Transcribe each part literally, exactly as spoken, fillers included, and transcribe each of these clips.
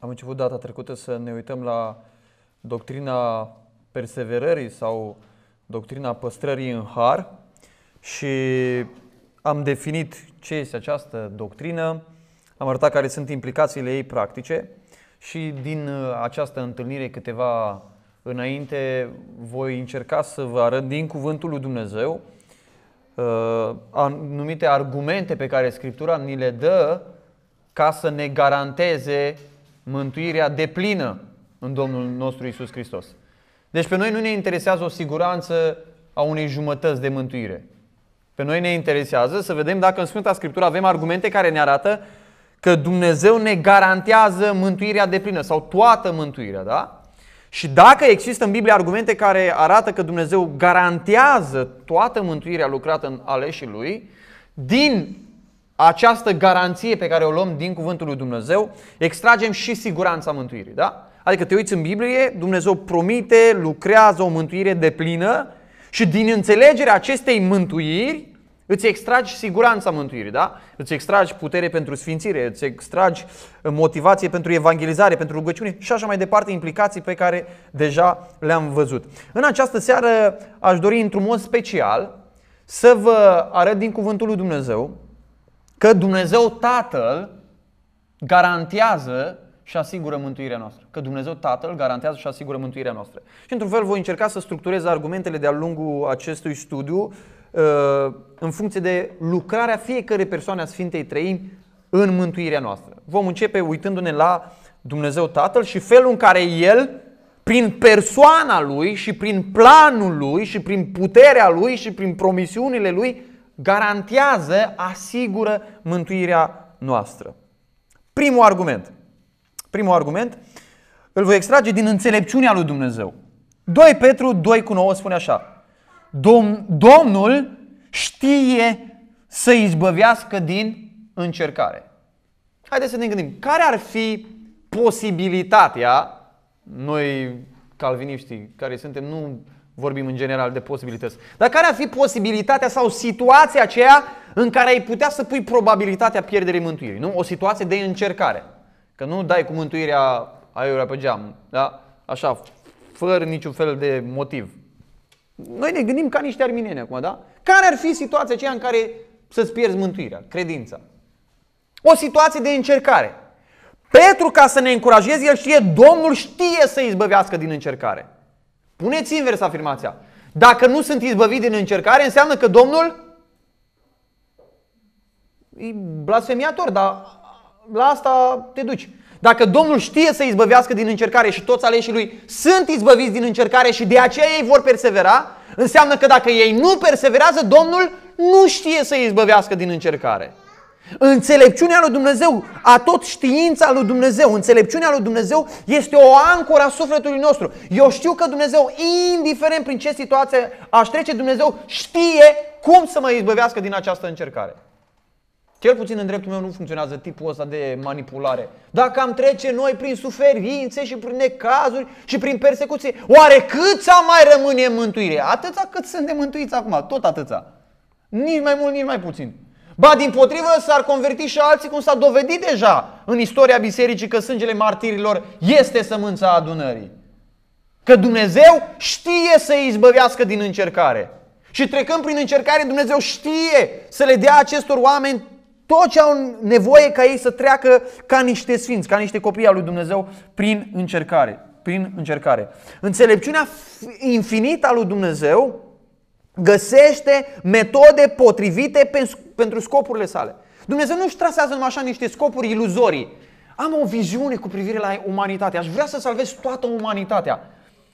Am început data trecută să ne uităm la doctrina perseverării sau doctrina păstrării în har și am definit ce este această doctrină, am arătat care sunt implicațiile ei practice și din această întâlnire câteva înainte voi încerca să vă arăt din Cuvântul lui Dumnezeu anumite argumente pe care Scriptura ni le dă ca să ne garanteze mântuirea deplină în Domnul nostru Iisus Hristos. Deci pe noi nu ne interesează o siguranță a unei jumătăți de mântuire. Pe noi ne interesează să vedem dacă în Sfânta Scriptură avem argumente care ne arată că Dumnezeu ne garantează mântuirea deplină sau toată mântuirea, da? Și dacă există în Biblie argumente care arată că Dumnezeu garantează toată mântuirea lucrată în aleșii Lui, din această garanție pe care o luăm din Cuvântul lui Dumnezeu, extragem și siguranța mântuirii, da? Adică te uiți în Biblie, Dumnezeu promite, lucrează o mântuire deplină și din înțelegerea acestei mântuiri îți extragi siguranța mântuirii, da? Îți extragi putere pentru sfințire, îți extragi motivație pentru evangelizare, pentru rugăciune și așa mai departe, implicații pe care deja le-am văzut. În această seară aș dori într-un mod special să vă arăt din Cuvântul lui Dumnezeu că Dumnezeu Tatăl garantează și asigură mântuirea noastră. Că Dumnezeu Tatăl garantează și asigură mântuirea noastră. Și într-un fel voi încerca să structurez argumentele de-a lungul acestui studiu în funcție de lucrarea fiecărei persoane a Sfintei Treimi în mântuirea noastră. Vom începe uitându-ne la Dumnezeu Tatăl și felul în care El, prin persoana Lui și prin planul Lui și prin puterea Lui și prin promisiunile Lui, garantează, asigură mântuirea noastră. Primul argument. Primul argument îl voi extrage din înțelepciunea lui Dumnezeu. doi Petru doi cu nouă spune așa: Dom- Domnul știe să izbăvească din încercare. Haideți să ne gândim. Care ar fi posibilitatea, noi calviniștii care suntem, nu vorbim în general de posibilități, dar care ar fi posibilitatea sau situația aceea în care ai putea să pui probabilitatea pierderii mântuirii? Nu? O situație de încercare. Că nu dai cu mântuirea aiurea pe geam, da? Așa, fără niciun fel de motiv. Noi ne gândim ca niște arminieni acum, da? Care ar fi situația aceea în care să-ți pierzi mântuirea, credința? O situație de încercare. Petru, ca să ne încurajeze, el știe, Domnul știe să izbăvească din încercare. Puneți invers afirmația. Dacă nu sunt izbăvit din încercare, înseamnă că Domnul e blasfemiator, dar la asta te duci. Dacă Domnul știe să izbăvească din încercare și toți aleșii Lui sunt izbăviți din încercare și de aceea ei vor persevera, înseamnă că dacă ei nu perseverează, Domnul nu știe să izbăvească din încercare. Înțelepciunea lui Dumnezeu, atot știința lui Dumnezeu, înțelepciunea lui Dumnezeu este o ancoră a sufletului nostru. Eu știu că Dumnezeu, indiferent prin ce situație aș trece, Dumnezeu știe cum să mă izbăvească din această încercare. Cel puțin în dreptul meu nu funcționează tipul ăsta de manipulare. Dacă am trece noi prin suferințe și prin necazuri și prin persecuție, oare câța mai rămâne în mântuire? Atâța cât sunt de mântuiți acum, tot atâța. Nici mai mult, nici mai puțin. Ba, dimpotrivă, s-ar converti și alții, cum s-a dovedit deja în istoria bisericii, că sângele martirilor este sămânța adunării. Că Dumnezeu știe să îi izbăvească din încercare. Și trecând prin încercare, Dumnezeu știe să le dea acestor oameni tot ce au nevoie ca ei să treacă ca niște sfinți, ca niște copii al lui Dumnezeu prin încercare. Prin încercare. Înțelepciunea infinită a lui Dumnezeu găsește metode potrivite pentru scopurile sale. Dumnezeu nu-și trasează numai așa niște scopuri iluzorii. Am o viziune cu privire la umanitate. Aș vrea să salvez toată umanitatea.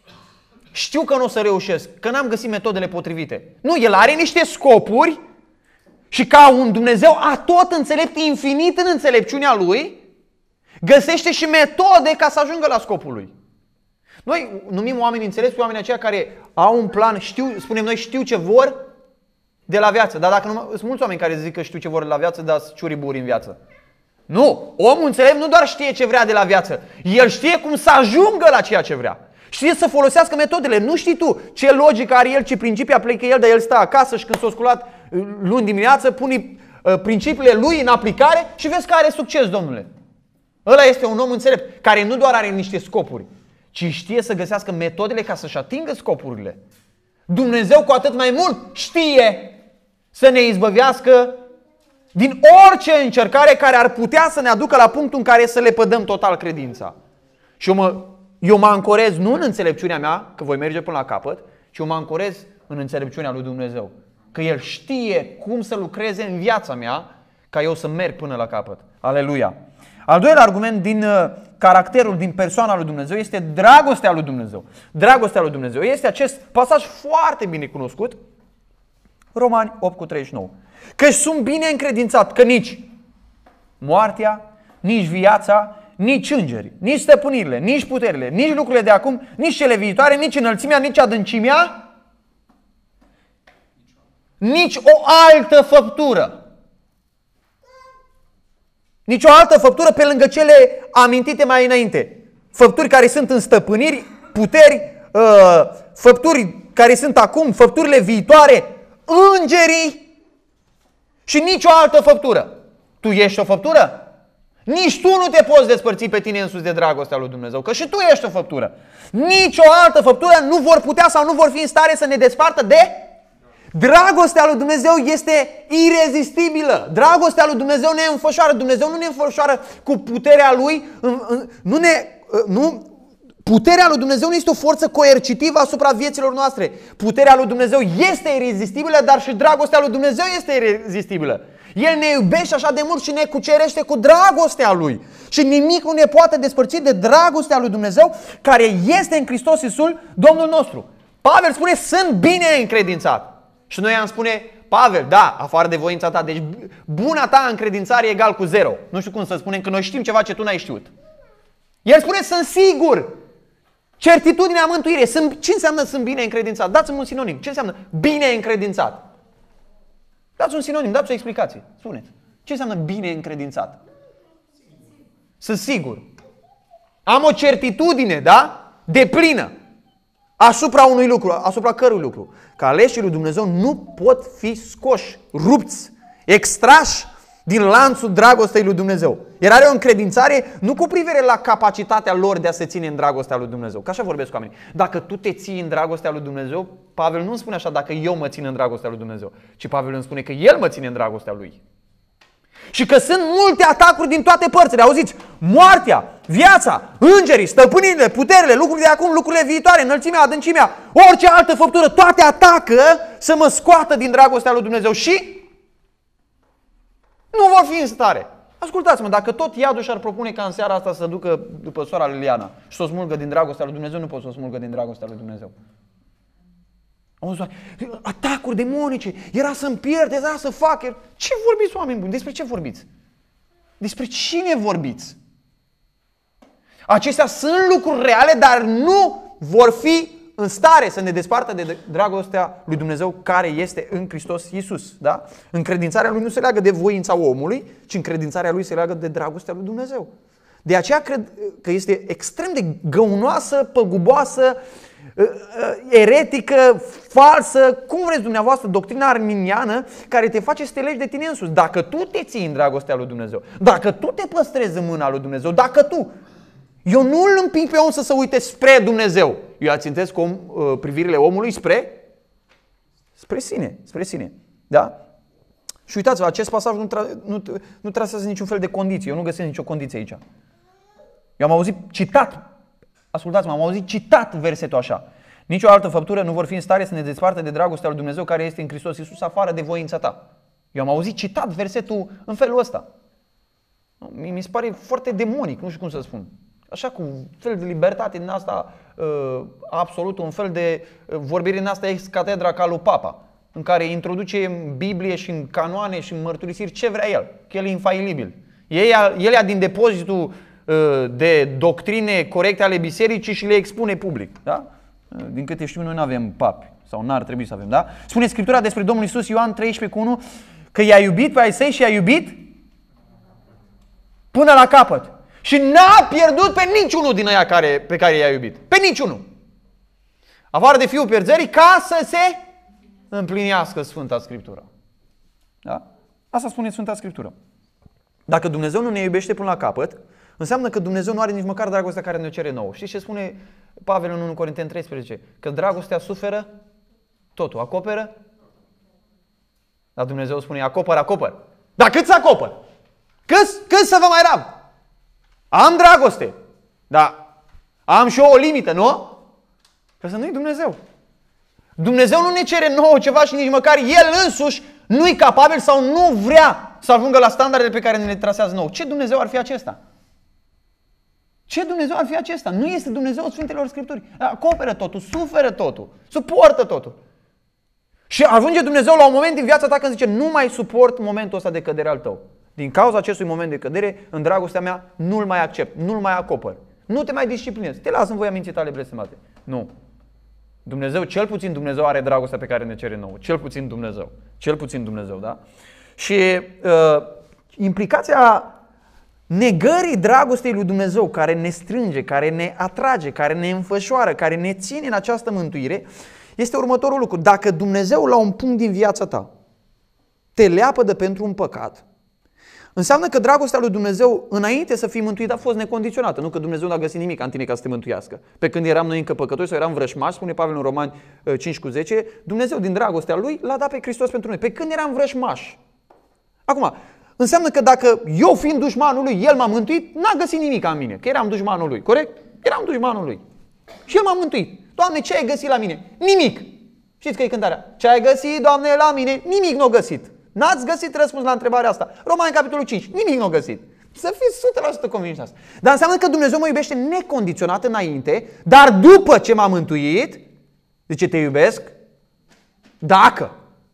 Știu că nu o să reușesc, că n-am găsit metodele potrivite. Nu, El are niște scopuri și ca un Dumnezeu atot înțelept, infinit în înțelepciunea Lui, găsește și metode ca să ajungă la scopul Lui. Noi numim oameni înțelepți pe oamenii aceia care au un plan, știu, spunem noi, știu ce vor de la viață. Dar dacă nu, sunt mulți oameni care zic că știu ce vor de la viață, dar sunt ciuriburi în viață. Nu! Omul înțelept nu doar știe ce vrea de la viață, el știe cum să ajungă la ceea ce vrea. Știe să folosească metodele. Nu știi tu ce logică are el, ce principii aplică el, dar el stă acasă și când s-a sculat luni dimineață, pune principiile lui în aplicare și vezi că are succes, domnule. Ăla este un om înțelept, care nu doar are niște scopuri, ci știe să găsească metodele ca să-și atingă scopurile. Dumnezeu cu atât mai mult știe să ne izbăvească din orice încercare care ar putea să ne aducă la punctul în care să le pădăm total credința. Și eu mă, eu mă ancorez nu în înțelepciunea mea, că voi merge până la capăt, ci eu mă ancorez în înțelepciunea lui Dumnezeu. Că El știe cum să lucreze în viața mea ca eu să merg până la capăt. Aleluia! Al doilea argument din uh, caracterul, din persoana lui Dumnezeu este dragostea lui Dumnezeu. Dragostea lui Dumnezeu este acest pasaj foarte bine cunoscut, Romani opt cu treizeci și nouă. Că sunt bine încredințat că nici moartea, nici viața, nici îngerii, nici stăpânirile, nici puterile, nici lucrurile de acum, nici cele viitoare, nici înălțimea, nici adâncimea, nici o altă făptură. Nici o altă făptură pe lângă cele amintite mai înainte. Făpturi care sunt în stăpâniri, puteri, făpturi care sunt acum, făpturile viitoare, îngerii și nici o altă făptură. Tu ești o făptură? Nici tu nu te poți despărți pe tine însuți de dragostea lui Dumnezeu, că și tu ești o făptură. Nici o altă făptură nu vor putea sau nu vor fi în stare să ne despartă de dragostea lui Dumnezeu. Este irezistibilă. Dragostea lui Dumnezeu ne înfășoară. Dumnezeu nu ne înfășoară cu puterea Lui. Nu ne, nu, puterea lui Dumnezeu nu este o forță coercitivă asupra vieților noastre. Puterea lui Dumnezeu este irezistibilă, dar și dragostea lui Dumnezeu este irezistibilă. El ne iubește așa de mult și ne cucerește cu dragostea Lui. Și nimic nu ne poate despărți de dragostea lui Dumnezeu, care este în Hristos Iisus, Domnul nostru. Pavel spune, sunt bine încredințat. Și noi am spune, Pavel, da, afară de voința ta, deci buna ta încredințare e egal cu zero. Nu știu cum să spunem, că noi știm ceva ce tu n-ai știut. El spune, sunt sigur. Certitudinea mântuirii. Sunt, ce înseamnă sunt bine încredințat? Dați-mi un sinonim. Ce înseamnă bine încredințat? Dați un sinonim, dați o explicație. Spuneți. Ce înseamnă bine încredințat? Sunt sigur. Am o certitudine, da? Deplină. Asupra unui lucru, asupra cărui lucru. Că aleșii lui Dumnezeu nu pot fi scoși, rupți, extrași din lanțul dragostei lui Dumnezeu. El are o încredințare nu cu privire la capacitatea lor de a se ține în dragostea lui Dumnezeu. Că așa vorbesc cu oamenii. Dacă tu te ții în dragostea lui Dumnezeu, Pavel nu îmi spune așa, dacă eu mă țin în dragostea lui Dumnezeu, ci Pavel îmi spune că El mă ține în dragostea Lui. Și că sunt multe atacuri din toate părțile. Auziți? Moartea, viața, îngerii, stăpânirile, puterile, lucrurile de acum, lucrurile viitoare, înălțimea, adâncimea, orice altă făptură, toate atacă să mă scoată din dragostea lui Dumnezeu și nu vor fi în stare. Ascultați-mă, dacă tot iadul și-ar propune ca în seara asta să ducă după sora Liliana și să o smulgă din dragostea lui Dumnezeu, nu pot să o smulgă din dragostea lui Dumnezeu. Atacuri demonice, era să-mi pierd, era să fac. Ce vorbiți, oameni buni? Despre ce vorbiți? Despre cine vorbiți? Acestea sunt lucruri reale, dar nu vor fi în stare să ne despartă de dragostea lui Dumnezeu care este în Hristos Iisus. Da? Încredințarea Lui nu se leagă de voința omului, ci încredințarea Lui se leagă de dragostea lui Dumnezeu. De aceea cred că este extrem de găunoasă, păguboasă, eretică, falsă, cum vreți dumneavoastră, doctrina arminiană care te face să te legi de tine însuți. Dacă tu te ții în dragostea lui Dumnezeu, dacă tu te păstrezi în mâna lui Dumnezeu, dacă tu, eu nu îl împing pe om să se uite spre Dumnezeu. Eu ațintesc cu om, privirile omului spre spre sine, spre sine. Da? Și uitați-vă, acest pasaj nu, tra, nu, nu trasează niciun fel de condiție. Eu nu găsesc nicio condiție aici. Eu am auzit citat. Ascultați-mă, am auzit citat versetul așa. Nici o altă făptură nu vor fi în stare să ne despartă de dragostea lui Dumnezeu care este în Hristos Iisus afară de voința ta. Eu am auzit citat versetul în felul ăsta. Mi se pare foarte demonic, nu știu cum să spun. Așa cu un fel de libertate din asta uh, absolut, un fel de uh, vorbire din asta ex catedra ca lui Papa, în care introduce în Biblie și în canoane și în mărturisiri ce vrea el, că el e infailibil. El ia, el ia din depozitul de doctrine corecte ale bisericii și le expune public. Da? Din câte știu, noi nu avem papi sau n-ar trebui să avem. Da? Spune Scriptura despre Domnul Iisus, Ioan treisprezece cu unu, că i-a iubit pe ai săi și i-a iubit până la capăt. Și n-a pierdut pe niciunul din aia care, pe care i-a iubit. Pe niciunul. Afară de fiul pierzării, ca să se împlinească Sfânta Scriptură. Da? Asta spune Sfânta Scriptură. Dacă Dumnezeu nu ne iubește până la capăt, Înseamnă că Dumnezeu nu are nici măcar dragostea care ne cere nouă. Știți ce spune Pavel în unu Corinteni treisprezece? Că dragostea suferă totul, acoperă. Dar Dumnezeu spune, acopăr, acopăr. Dar cât să acopăr? Cât, cât să vă mai rab? Am dragoste, dar am și eu o limită, nu? Că să nu-i Dumnezeu. Dumnezeu nu ne cere nouă ceva și nici măcar El însuși nu-i capabil sau nu vrea să ajungă la standardele pe care ne le trasează nouă. Ce Dumnezeu ar fi acesta? Ce Dumnezeu ar fi acesta? Nu este Dumnezeu Sfintelor Scripturi. Acoperă totul, suferă totul, suportă totul. Și ajunge Dumnezeu la un moment din viața ta când zice, nu mai suport momentul ăsta de cădere al tău. Din cauza acestui moment de cădere, în dragostea mea, nu-l mai accept, nu-l mai acopăr. Nu te mai disciplinezi, te las în voia minții tale blestemate. Nu. Dumnezeu, cel puțin Dumnezeu are dragostea pe care ne cere nouă. Cel puțin Dumnezeu. Cel puțin Dumnezeu, da? Și uh, implicația negării dragostei lui Dumnezeu, care ne strânge, care ne atrage, care ne înfășoară, care ne ține în această mântuire, este următorul lucru. Dacă Dumnezeu la un punct din viața ta te leapădă pentru un păcat, înseamnă că dragostea lui Dumnezeu înainte să fii mântuit a fost necondiționată. Nu că Dumnezeu n-a găsit nimic în tine ca să te mântuiască. Pe când eram noi încă păcătoși sau eram vrășmași, spune Pavel în Romani cinci cu zece, Dumnezeu din dragostea Lui l-a dat pe Hristos pentru noi. Pe când eram vrășmași. Acum, înseamnă că dacă eu fiind dușmanul Lui, El m-a mântuit, n-a găsit nimic în mine. Că eram dușmanul Lui, corect? Eram dușmanul Lui. Și El m-a mântuit. Doamne, ce ai găsit la mine? Nimic. Știți că e cântarea. Ce ai găsit, Doamne, la mine? Nimic nu-a găsit. N-ați găsit răspuns la întrebarea asta. Romani, capitolul cinci. Nimic nu-a găsit. Să fiți o sută la sută convinși asta. Dar înseamnă că Dumnezeu mă iubește necondiționat înainte, dar după ce m-a mântuit, zice, te iubesc dacă.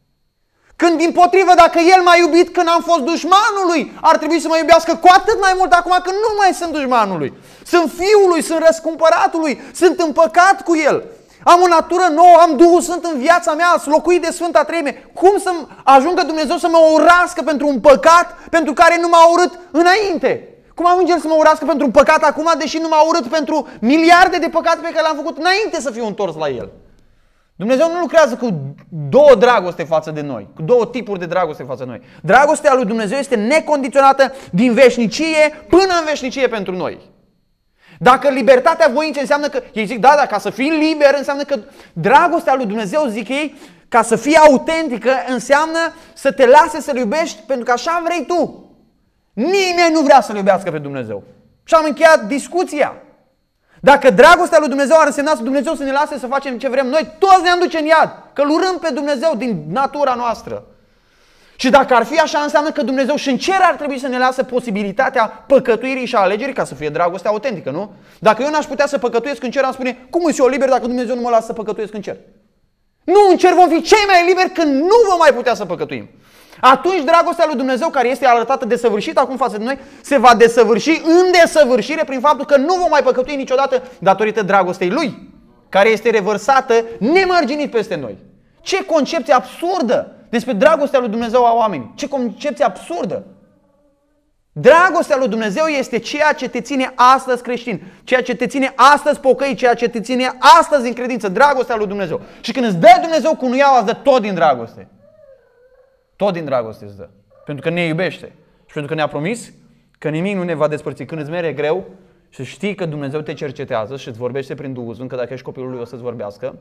Când dimpotrivă, dacă El m-a iubit când am fost dușmanul Lui, ar trebui să mă iubească cu atât mai mult acum când nu mai sunt dușmanul Lui. Sunt fiul Lui, sunt răscumpăratul Lui, sunt împăcat cu El. Am o natură nouă, am Duhul Sfânt în viața mea, sunt locuit de Sfânta Treime. Cum să ajungă Dumnezeu să mă urască pentru un păcat pentru care nu m-a urât înainte? Cum ajunge El să mă urască pentru un păcat acum, deși nu m-a urât pentru miliarde de păcate pe care le-am făcut înainte să fiu întors la El? Dumnezeu nu lucrează cu două dragoste față de noi, cu două tipuri de dragoste față de noi. Dragostea lui Dumnezeu este necondiționată din veșnicie până în veșnicie pentru noi. Dacă libertatea voinței înseamnă că, ei zic, da, da, ca să fii liber înseamnă că dragostea lui Dumnezeu, zic ei, ca să fie autentică înseamnă să te lase să-L iubești pentru că așa vrei tu. Nimeni nu vrea să-L iubească pe Dumnezeu. Și am încheiat discuția. Dacă dragostea lui Dumnezeu ar însemna să Dumnezeu să ne lase să facem ce vrem noi, toți ne-am duce în iad, că-L urâm pe Dumnezeu din natura noastră. Și dacă ar fi așa, înseamnă că Dumnezeu și în cer ar trebui să ne lasă posibilitatea păcătuirii și a alegerii ca să fie dragoste autentică, nu? Dacă eu n-aș putea să păcătuiesc în cer, am spune, cum îi eu liber dacă Dumnezeu nu mă lasă să păcătuiesc în cer? Nu, în cer vom fi cei mai liberi când nu vom mai putea să păcătuim. Atunci dragostea lui Dumnezeu, care este arătată desăvârșită acum față de noi, se va desăvârși în desăvârșire prin faptul că nu vom mai păcătui niciodată datorită dragostei Lui, care este revărsată nemărginit peste noi. Ce concepție absurdă despre dragostea lui Dumnezeu a oamenii. Ce concepție absurdă! Dragostea lui Dumnezeu este ceea ce te ține astăzi creștin, ceea ce te ține astăzi pocăit, ceea ce te ține astăzi în credință. Dragostea lui Dumnezeu. Și când îți dă Dumnezeu cu nuiaua, îți dă tot din dragoste. Tot din dragoste îți dă. Pentru că ne iubește. Și pentru că ne-a promis că nimic nu ne va despărți. Când îți mere greu și știi că Dumnezeu te cercetează și îți vorbește prin Duhul Sfânt, că dacă ești copilul Lui o să-ți vorbească,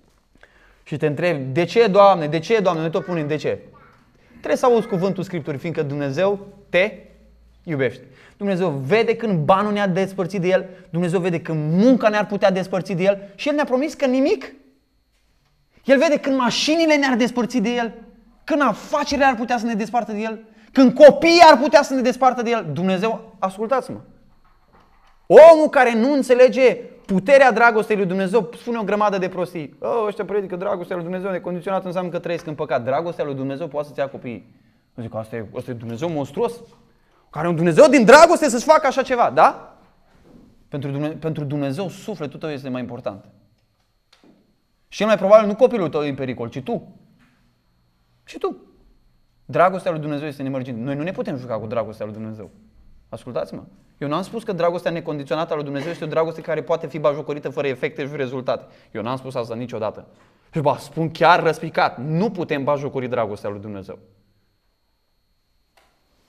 și te întrebi, de ce, Doamne, de ce, Doamne, noi tot punem de ce? Trebuie să auzi cuvântul Scripturii, fiindcă Dumnezeu te iubește. Dumnezeu vede când banul ne-a despărțit de El, Dumnezeu vede când munca ne-ar putea despărți de El și El ne-a promis că nimic. El vede când mașinile ne-ar despărți de El, când afacerile ar putea să ne despartă de El, când copiii ar putea să ne despartă de El. Dumnezeu, ascultați-mă, omul care nu înțelege puterea dragostei lui Dumnezeu spune o grămadă de prostii. Oh, ăștia predică dragostea lui Dumnezeu necondiționată, înseamnă că trăiesc în păcat. Dragostea lui Dumnezeu poate să-ți ia copiii. Eu zic, asta e, asta e Dumnezeu monstruos. Care un Dumnezeu din dragoste să-ți facă așa ceva, da? Pentru Dumnezeu, pentru Dumnezeu sufletul tău este mai important. Și cel mai probabil nu copilul tău e în pericol, ci tu. Și tu. Dragostea lui Dumnezeu este nemărginită. Noi nu ne putem juca cu dragostea lui Dumnezeu. Ascultați-mă. Eu n-am spus că dragostea necondiționată a lui Dumnezeu este o dragoste care poate fi bajocorită fără efecte și rezultate. Eu n-am spus asta niciodată. Și ba, spun chiar răspicat, nu putem bajocori dragostea lui Dumnezeu.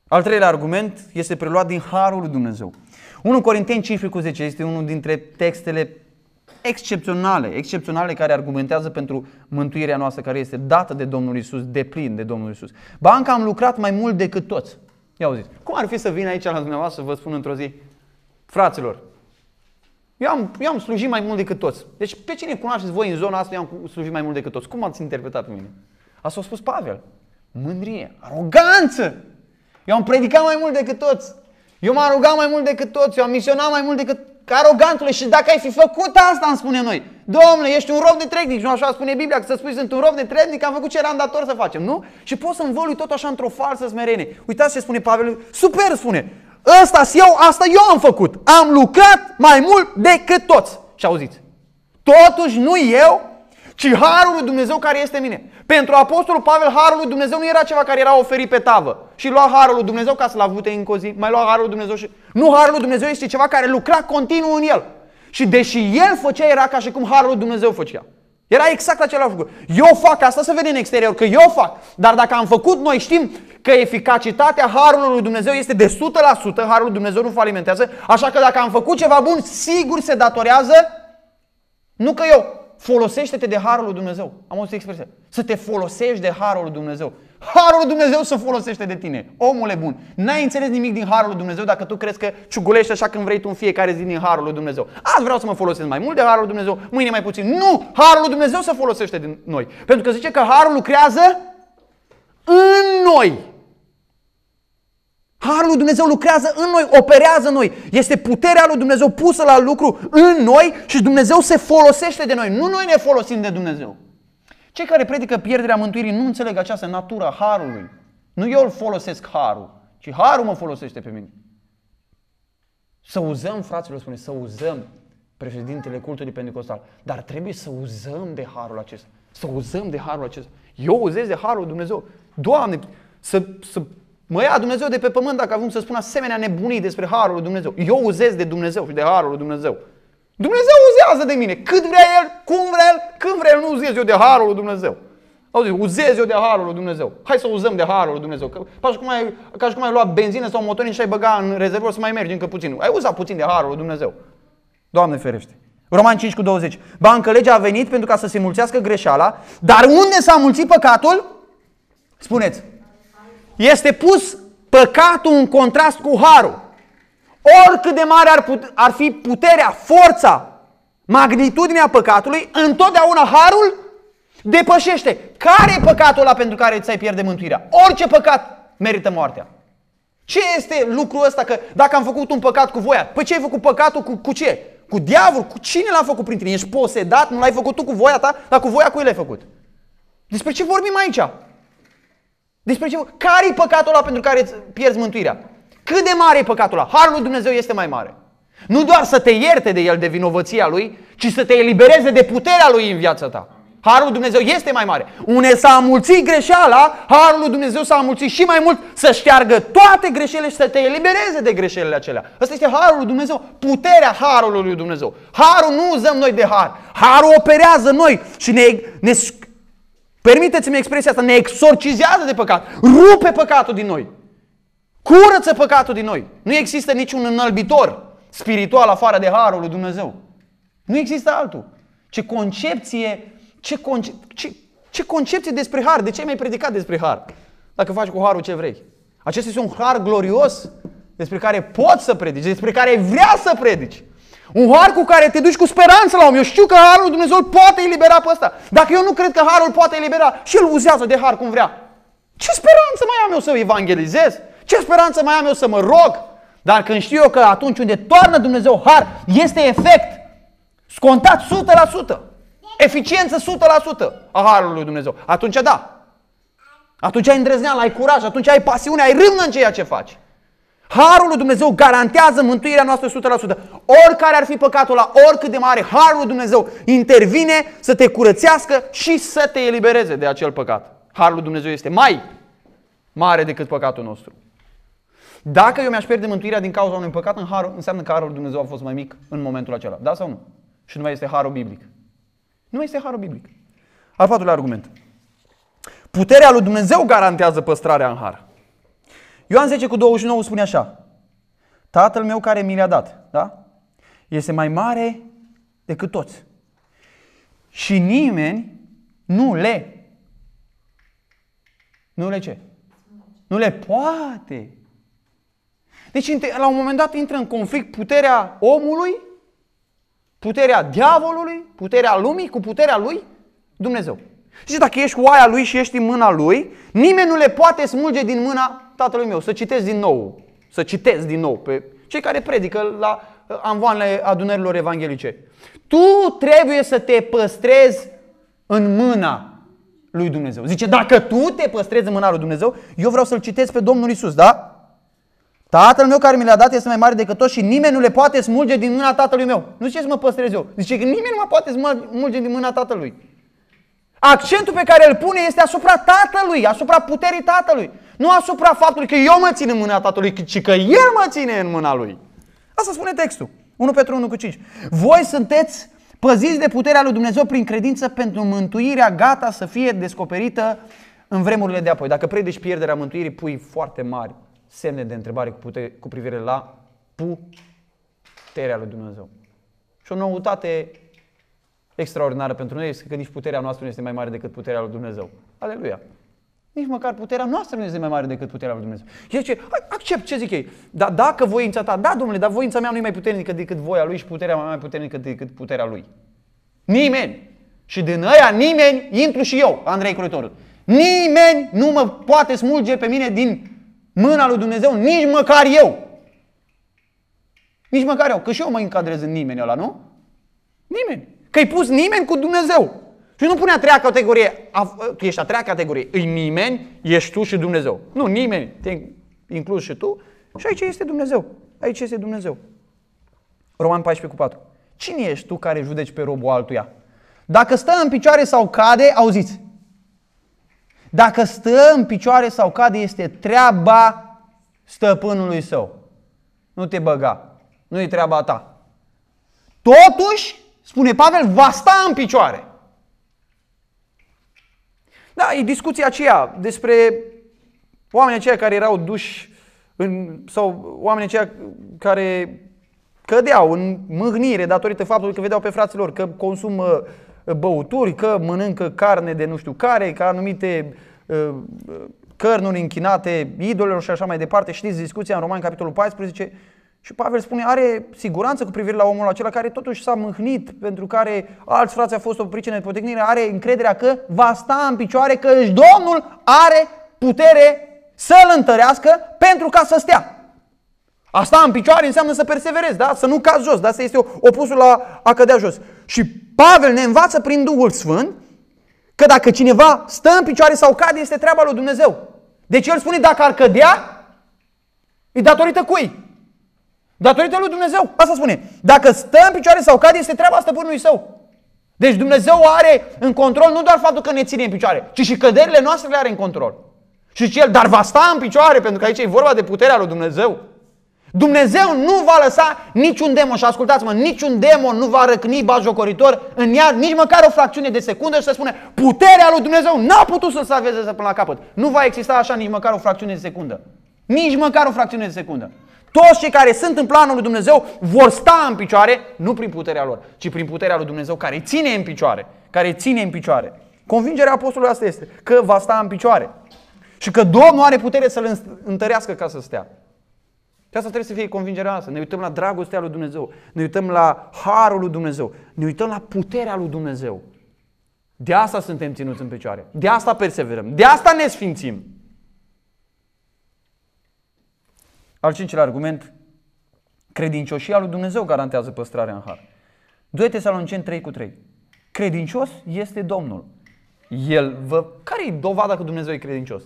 Al treilea argument este preluat din Harul lui Dumnezeu. unu Corinteni cincisprezece cu zece este unul dintre textele excepționale, excepționale care argumentează pentru mântuirea noastră care este dată de Domnul Iisus, deplin de Domnul Iisus. Ba încă am lucrat mai mult decât toți. Ia auziți, cum ar fi să vin aici la dumneavoastră să vă spun într-o zi, fraților, eu am, eu am slujit mai mult decât toți. Deci pe cine cunoașteți voi în zona asta, eu am slujit mai mult decât toți. Cum ați interpretat pe mine? Asta a spus Pavel. Mândrie, aroganță. Eu am predicat mai mult decât toți. Eu m-am rugat mai mult decât toți. Eu am misionat mai mult decât arogantule. Și dacă ai fi făcut asta, îmi spune noi, Domnule, ești un rob de trednic. Nu așa spune Biblia, că să spui sunt un rob de trednic, am făcut ce eram dator să facem, nu? Și poți să învălui tot așa într-o falsă smerenie. Uitați ce spune Pavel. Super spune. Ăsta eu, asta eu am făcut. Am lucrat mai mult decât toți. Și auziți. Totuși nu eu, ci Harul lui Dumnezeu care este în mine. Pentru Apostolul Pavel, Harul lui Dumnezeu nu era ceva care era oferit pe tavă și lua Harul lui Dumnezeu ca să-l avute încă o zi, mai lua Harul lui Dumnezeu și... Nu, Harul lui Dumnezeu este ceva care lucra continuu în el. Și deși el făcea, era ca și cum Harul lui Dumnezeu făcea. Era exact același lucru. Eu fac asta, să vedem în exterior că eu fac. Dar dacă am făcut, noi știm că eficacitatea Harului lui Dumnezeu este de o sută la sută. Harul lui Dumnezeu nu falimentează. Așa că dacă am făcut ceva bun, sigur se datorează. Nu că eu. Folosește-te de Harul lui Dumnezeu. Am auzit expresia. Să te folosești de Harul lui Dumnezeu. Harul lui Dumnezeu se folosește de tine. Omule bun, n-ai înțeles nimic din Harul lui Dumnezeu dacă tu crezi că ciugulești așa când vrei tu în fiecare zi din Harul lui Dumnezeu. Azi vreau să mă folosesc mai mult de Harul lui Dumnezeu, mâine mai puțin. Nu! Harul lui Dumnezeu se folosește de noi. Pentru că zice că Harul lucrează în noi. Harul lui Dumnezeu lucrează în noi, operează în noi. Este puterea lui Dumnezeu pusă la lucru în noi și Dumnezeu se folosește de noi. Nu noi ne folosim de Dumnezeu. Cei care predică pierderea mântuirii nu înțeleg această natură a Harului. Nu eu îl folosesc Harul, ci Harul mă folosește pe mine. Să uzăm, fraților, spune, să uzăm președintele cultului pentecostal. Dar trebuie să uzăm de Harul acesta. Să uzăm de Harul acesta. Eu uzez de Harul lui Dumnezeu. Doamne, să... să mă ia Dumnezeu de pe pământ dacă avem să spun asemenea nebunii despre Harul lui Dumnezeu. Eu uzez de Dumnezeu și de Harul lui Dumnezeu. Dumnezeu uzează de mine. Cât vrea El, cum vrea El, când vrea El, nu uzez eu de Harul lui Dumnezeu. Auzi, uzez eu de Harul lui Dumnezeu. Hai să uzăm de Harul lui Dumnezeu. Ca și cum ai, ca și cum ai luat benzină sau motorin și ai băga în rezervor să mai mergi încă puțin. Ai uzat puțin de Harul lui Dumnezeu. Doamne ferește. Romani cinci cu douăzeci. Ba încă legea a venit pentru ca să se mulțească greșeala, dar unde s-a mulțit păcatul? Spuneți. Este pus păcatul în contrast cu Harul. Oricât de mare ar, put, ar fi puterea, forța, magnitudinea păcatului, întotdeauna Harul depășește. Care e păcatul ăla pentru care ți-ai pierde mântuirea? Orice păcat merită moartea. Ce este lucrul ăsta? Că dacă am făcut un păcat cu voia, păi ce ai făcut păcatul cu, cu ce? Cu diavol? Cu cine l-a făcut prin tine? Ești posedat? Nu l-ai făcut tu cu voia ta? Dar cu voia cui l-ai făcut? Despre ce vorbim aici? Despre ce? Care-i păcatul ăla pentru care îți pierzi mântuirea? Cât de mare e păcatul ăla? Harul lui Dumnezeu este mai mare. Nu doar să te ierte de el, de vinovăția lui, ci să te elibereze de puterea lui în viața ta. Harul lui Dumnezeu este mai mare. Unde s-a amulțit greșeala, Harul lui Dumnezeu s-a amulțit și mai mult să șteargă toate greșelile și să te elibereze de greșelile acelea. Ăsta este Harul lui Dumnezeu, puterea Harului lui Dumnezeu. Harul nu uzăm noi de Har. Harul operează noi și ne, ne permiteți-mi expresia asta, ne exorcizează de păcat. Rupe păcatul din noi. Curăță păcatul din noi. Nu există niciun înălbitor spiritual afară de Harul lui Dumnezeu. Nu există altul. Ce concepție, ce, conce, ce, ce concepție despre Har. De ce ai mai predicat despre Har? Dacă faci cu Harul ce vrei. Acesta este un Har glorios despre care poți să predici, despre care vrea să predici. Un Har cu care te duci cu speranță la om. Eu știu că Harul lui Dumnezeu îl poate elibera pe ăsta. Dacă eu nu cred că Harul poate elibera și el uzează de Har cum vrea. Ce speranță mai am eu să evangelizez? Ce speranță mai am eu să mă rog? Dar când știu eu că atunci unde toarnă Dumnezeu Har, este efect scontat o sută la sută. Eficiență o sută la sută a Harului lui Dumnezeu. Atunci da. Atunci ai îndrăzneală, ai curaj, atunci ai pasiune, ai râvnă în ceea ce faci. Harul lui Dumnezeu garantează mântuirea noastră o sută la sută. Oricare ar fi păcatul ăla, oricât de mare, Harul lui Dumnezeu intervine să te curățească și să te elibereze de acel păcat. Harul lui Dumnezeu este mai mare decât păcatul nostru. Dacă eu mi-aș pierde mântuirea din cauza unui păcat, în Harul, înseamnă că Harul lui Dumnezeu a fost mai mic în momentul acela. Da sau nu? Și nu mai este Harul biblic. Nu mai este Harul biblic. Al patrulea argument. Puterea lui Dumnezeu garantează păstrarea în Har. Ioan zece cu douăzeci și nouă spune așa. Tatăl meu care mi le-a dat, da? Este mai mare decât toți. Și nimeni nu le, nu le ce? Nu le poate. Deci la un moment dat intră în conflict puterea omului, puterea diavolului, puterea lumii cu puterea lui Dumnezeu. Și dacă ești cu aia lui și ești în mâna lui, nimeni nu le poate smulge din mâna tatălui meu. Să citesc din nou, să citesc din nou pe cei care predică la anvoanele adunărilor evanghelice. Tu trebuie să te păstrezi în mâna lui Dumnezeu. Zice, dacă tu te păstrezi în mâna lui Dumnezeu, eu vreau să-L citesc pe Domnul Iisus, da? Tatăl meu care mi le-a dat este mai mare decât toți și nimeni nu le poate smulge din mâna tatălui meu. Nu zice să mă păstrez eu. Zice că nimeni nu mă poate smulge din mâna tatălui. Accentul pe care îl pune este asupra tatălui, asupra puterii tatălui. Nu asupra faptului că eu mă țin în mâna tatălui, ci că el mă ține în mâna lui. Asta spune textul. unu Petru unu cu cinci. Voi sunteți păziți de puterea lui Dumnezeu prin credință pentru mântuirea gata să fie descoperită în vremurile de apoi. Dacă predici pierderea mântuirii, pui foarte mari semne de întrebare cu, putere, cu privire la puterea lui Dumnezeu. Și o noutate extraordinară pentru noi este că nici puterea noastră nu este mai mare decât puterea lui Dumnezeu. Aleluia! Nici măcar puterea noastră nu este mai mare decât puterea lui Dumnezeu. El zice, accept, ce zic ei? Dar dacă voința ta, da, Domnule, dar voința mea nu e mai puternică decât voia lui și puterea mea mai puternică decât puterea lui. Nimeni! Și din ăia nimeni, intru și eu, Andrei Curătorul. Nimeni nu mă poate smulge pe mine din mâna lui Dumnezeu, nici măcar eu. Nici măcar eu, că și eu mă încadrez în nimeni ăla, nu? Nimeni. Că-i pus nimeni cu Dumnezeu. Și nu pune a treia categorie, tu ești a treia categorie, îi nimeni, ești tu și Dumnezeu. Nu, nimeni, te inclus și tu și aici este Dumnezeu. Aici este Dumnezeu. Roman paisprezece cu patru. Cine ești tu care judeci pe robul altuia? Dacă stă în picioare sau cade, auziți. Dacă stă în picioare sau cade, este treaba stăpânului său. Nu te băga. Nu e treaba ta. Totuși, spune Pavel, va sta în picioare. Da, e discuția aceea despre oamenii aceia care erau duși în, sau oamenii aceia care cădeau în mâhnire datorită faptului că vedeau pe frații lor că consumă băuturi, că mănâncă carne de nu știu care, că anumite uh, cărnuri închinate idolilor și așa mai departe. Știți discuția în Romani, capitolul paisprezece? Și Pavel spune, are siguranță cu privire la omul acela care totuși s-a mâhnit, pentru care alți frați au fost o pricină de poticnire, are încrederea că va sta în picioare, că Domnul are putere să-l întărească pentru ca să stea. A sta în picioare înseamnă să perseverezi, da? Să nu cazi jos, da? Asta este opusul la a cădea jos. Și Pavel ne învață prin Duhul Sfânt că dacă cineva stă în picioare sau cade, este treaba lui Dumnezeu. Deci el spune, dacă ar cădea, e datorită cui? Datorită lui Dumnezeu. Asta spune. Dacă stă în picioare sau cade, este treaba stăpânului său. Deci Dumnezeu are în control nu doar faptul că ne ține în picioare, ci și căderile noastre le are în control. Și zice el, dar va sta în picioare, pentru că aici e vorba de puterea lui Dumnezeu. Dumnezeu nu va lăsa niciun demon, și ascultați-mă, niciun demon nu va răcni batjocoritor în ea nici măcar o fracțiune de secundă și să spune, puterea lui Dumnezeu n-a putut să-l salveze până la capăt. Nu va exista așa nici măcar o fracțiune de secundă. Nici măcar o fracțiune de secundă. Toți cei care sunt în planul lui Dumnezeu vor sta în picioare, nu prin puterea lor, ci prin puterea lui Dumnezeu care ține în picioare, care ține în picioare. Convingerea apostolului asta este că va sta în picioare și că Domnul are putere să-l întărească ca să stea. Și asta trebuie să fie convingerea noastră. Ne uităm la dragostea lui Dumnezeu, ne uităm la harul lui Dumnezeu, ne uităm la puterea lui Dumnezeu. De asta suntem ținuți în picioare, de asta perseverăm, de asta ne sfințim. Al cincilea argument, credincioșia lui Dumnezeu garantează păstrarea în har. doi Tesaloniceni trei cu trei. Credincios este Domnul. El vă... Care e dovada că Dumnezeu e credincios?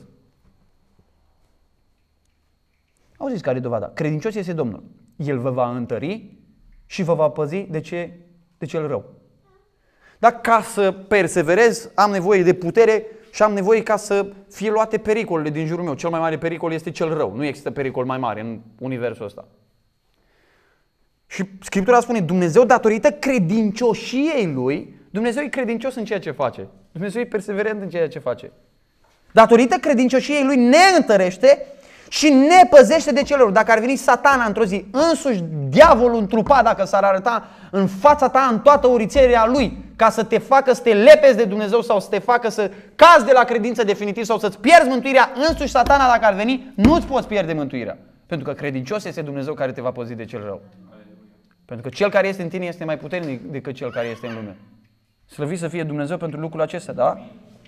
Auziți care e dovada? Credincios este Domnul. El vă va întări și vă va păzi de ce? De cel rău. Dar ca să perseverez am nevoie de putere și am nevoie ca să fie luate pericolele din jurul meu. Cel mai mare pericol este cel rău. Nu există pericol mai mare în universul ăsta. Și Scriptura spune, Dumnezeu datorită credincioșiei Lui, Dumnezeu e credincios în ceea ce face. Dumnezeu e perseverent în ceea ce face. Datorită credincioșiei Lui ne întărește și ne păzește de celor. Dacă ar veni Satana într-o zi, însuși diavolul întrupat, dacă s-ar arăta în fața ta în toată urițerea lui, ca să te facă să te lepezi de Dumnezeu sau să te facă să cazi de la credință definitiv sau să-ți pierzi mântuirea, însuși Satana dacă ar veni, nu-ți poți pierde mântuirea. Pentru că credincios este Dumnezeu care te va păzi de cel rău. Pentru că cel care este în tine este mai puternic decât cel care este în lume. Slăvit să fie Dumnezeu pentru lucrul acesta, da?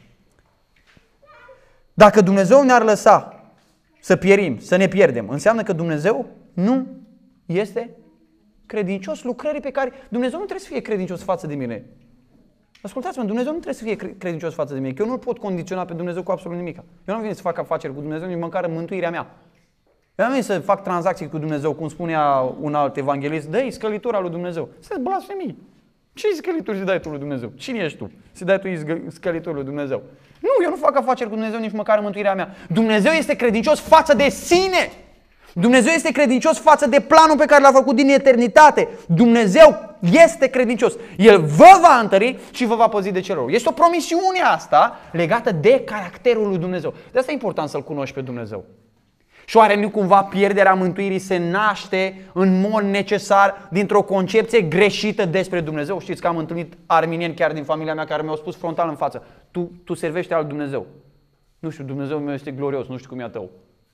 Dacă Dumnezeu ne-ar lăsa să pierim, să ne pierdem, înseamnă că Dumnezeu nu este credincios lucrării pe care... Dumnezeu nu trebuie să fie credincios față de mine. Ascultați-mă, Dumnezeu nu trebuie să fie credincios față de mine, că eu nu-L pot condiționa pe Dumnezeu cu absolut nimic. Eu nu am venit să fac afaceri cu Dumnezeu, nici măcar în mântuirea mea. Eu am venit să fac tranzacții cu Dumnezeu, cum spunea un alt evanghelist, dă-i scălitura lui Dumnezeu. Să-ți blasfemii. Ce scălituri să dai tu lui Dumnezeu? Cine ești tu? Să dai tu scălituri lui Dumnezeu? Nu, eu nu fac afaceri cu Dumnezeu nici măcar în mântuirea mea. Dumnezeu este credincios față de sine. Dumnezeu este credincios față de planul pe care l-a făcut din eternitate. Dumnezeu este credincios. El vă va întări și vă va păzi de cel rău. Este o promisiune asta legată de caracterul lui Dumnezeu. De asta e important să-L cunoști pe Dumnezeu. Și oare nu cumva pierderea mântuirii se naște în mod necesar dintr-o concepție greșită despre Dumnezeu? Știți că am întâlnit arminieni chiar din familia mea care mi-au spus frontal în față: Tu, tu servești alt Dumnezeu. Nu știu, Dumnezeul meu este glorios, nu știu cum e a tău.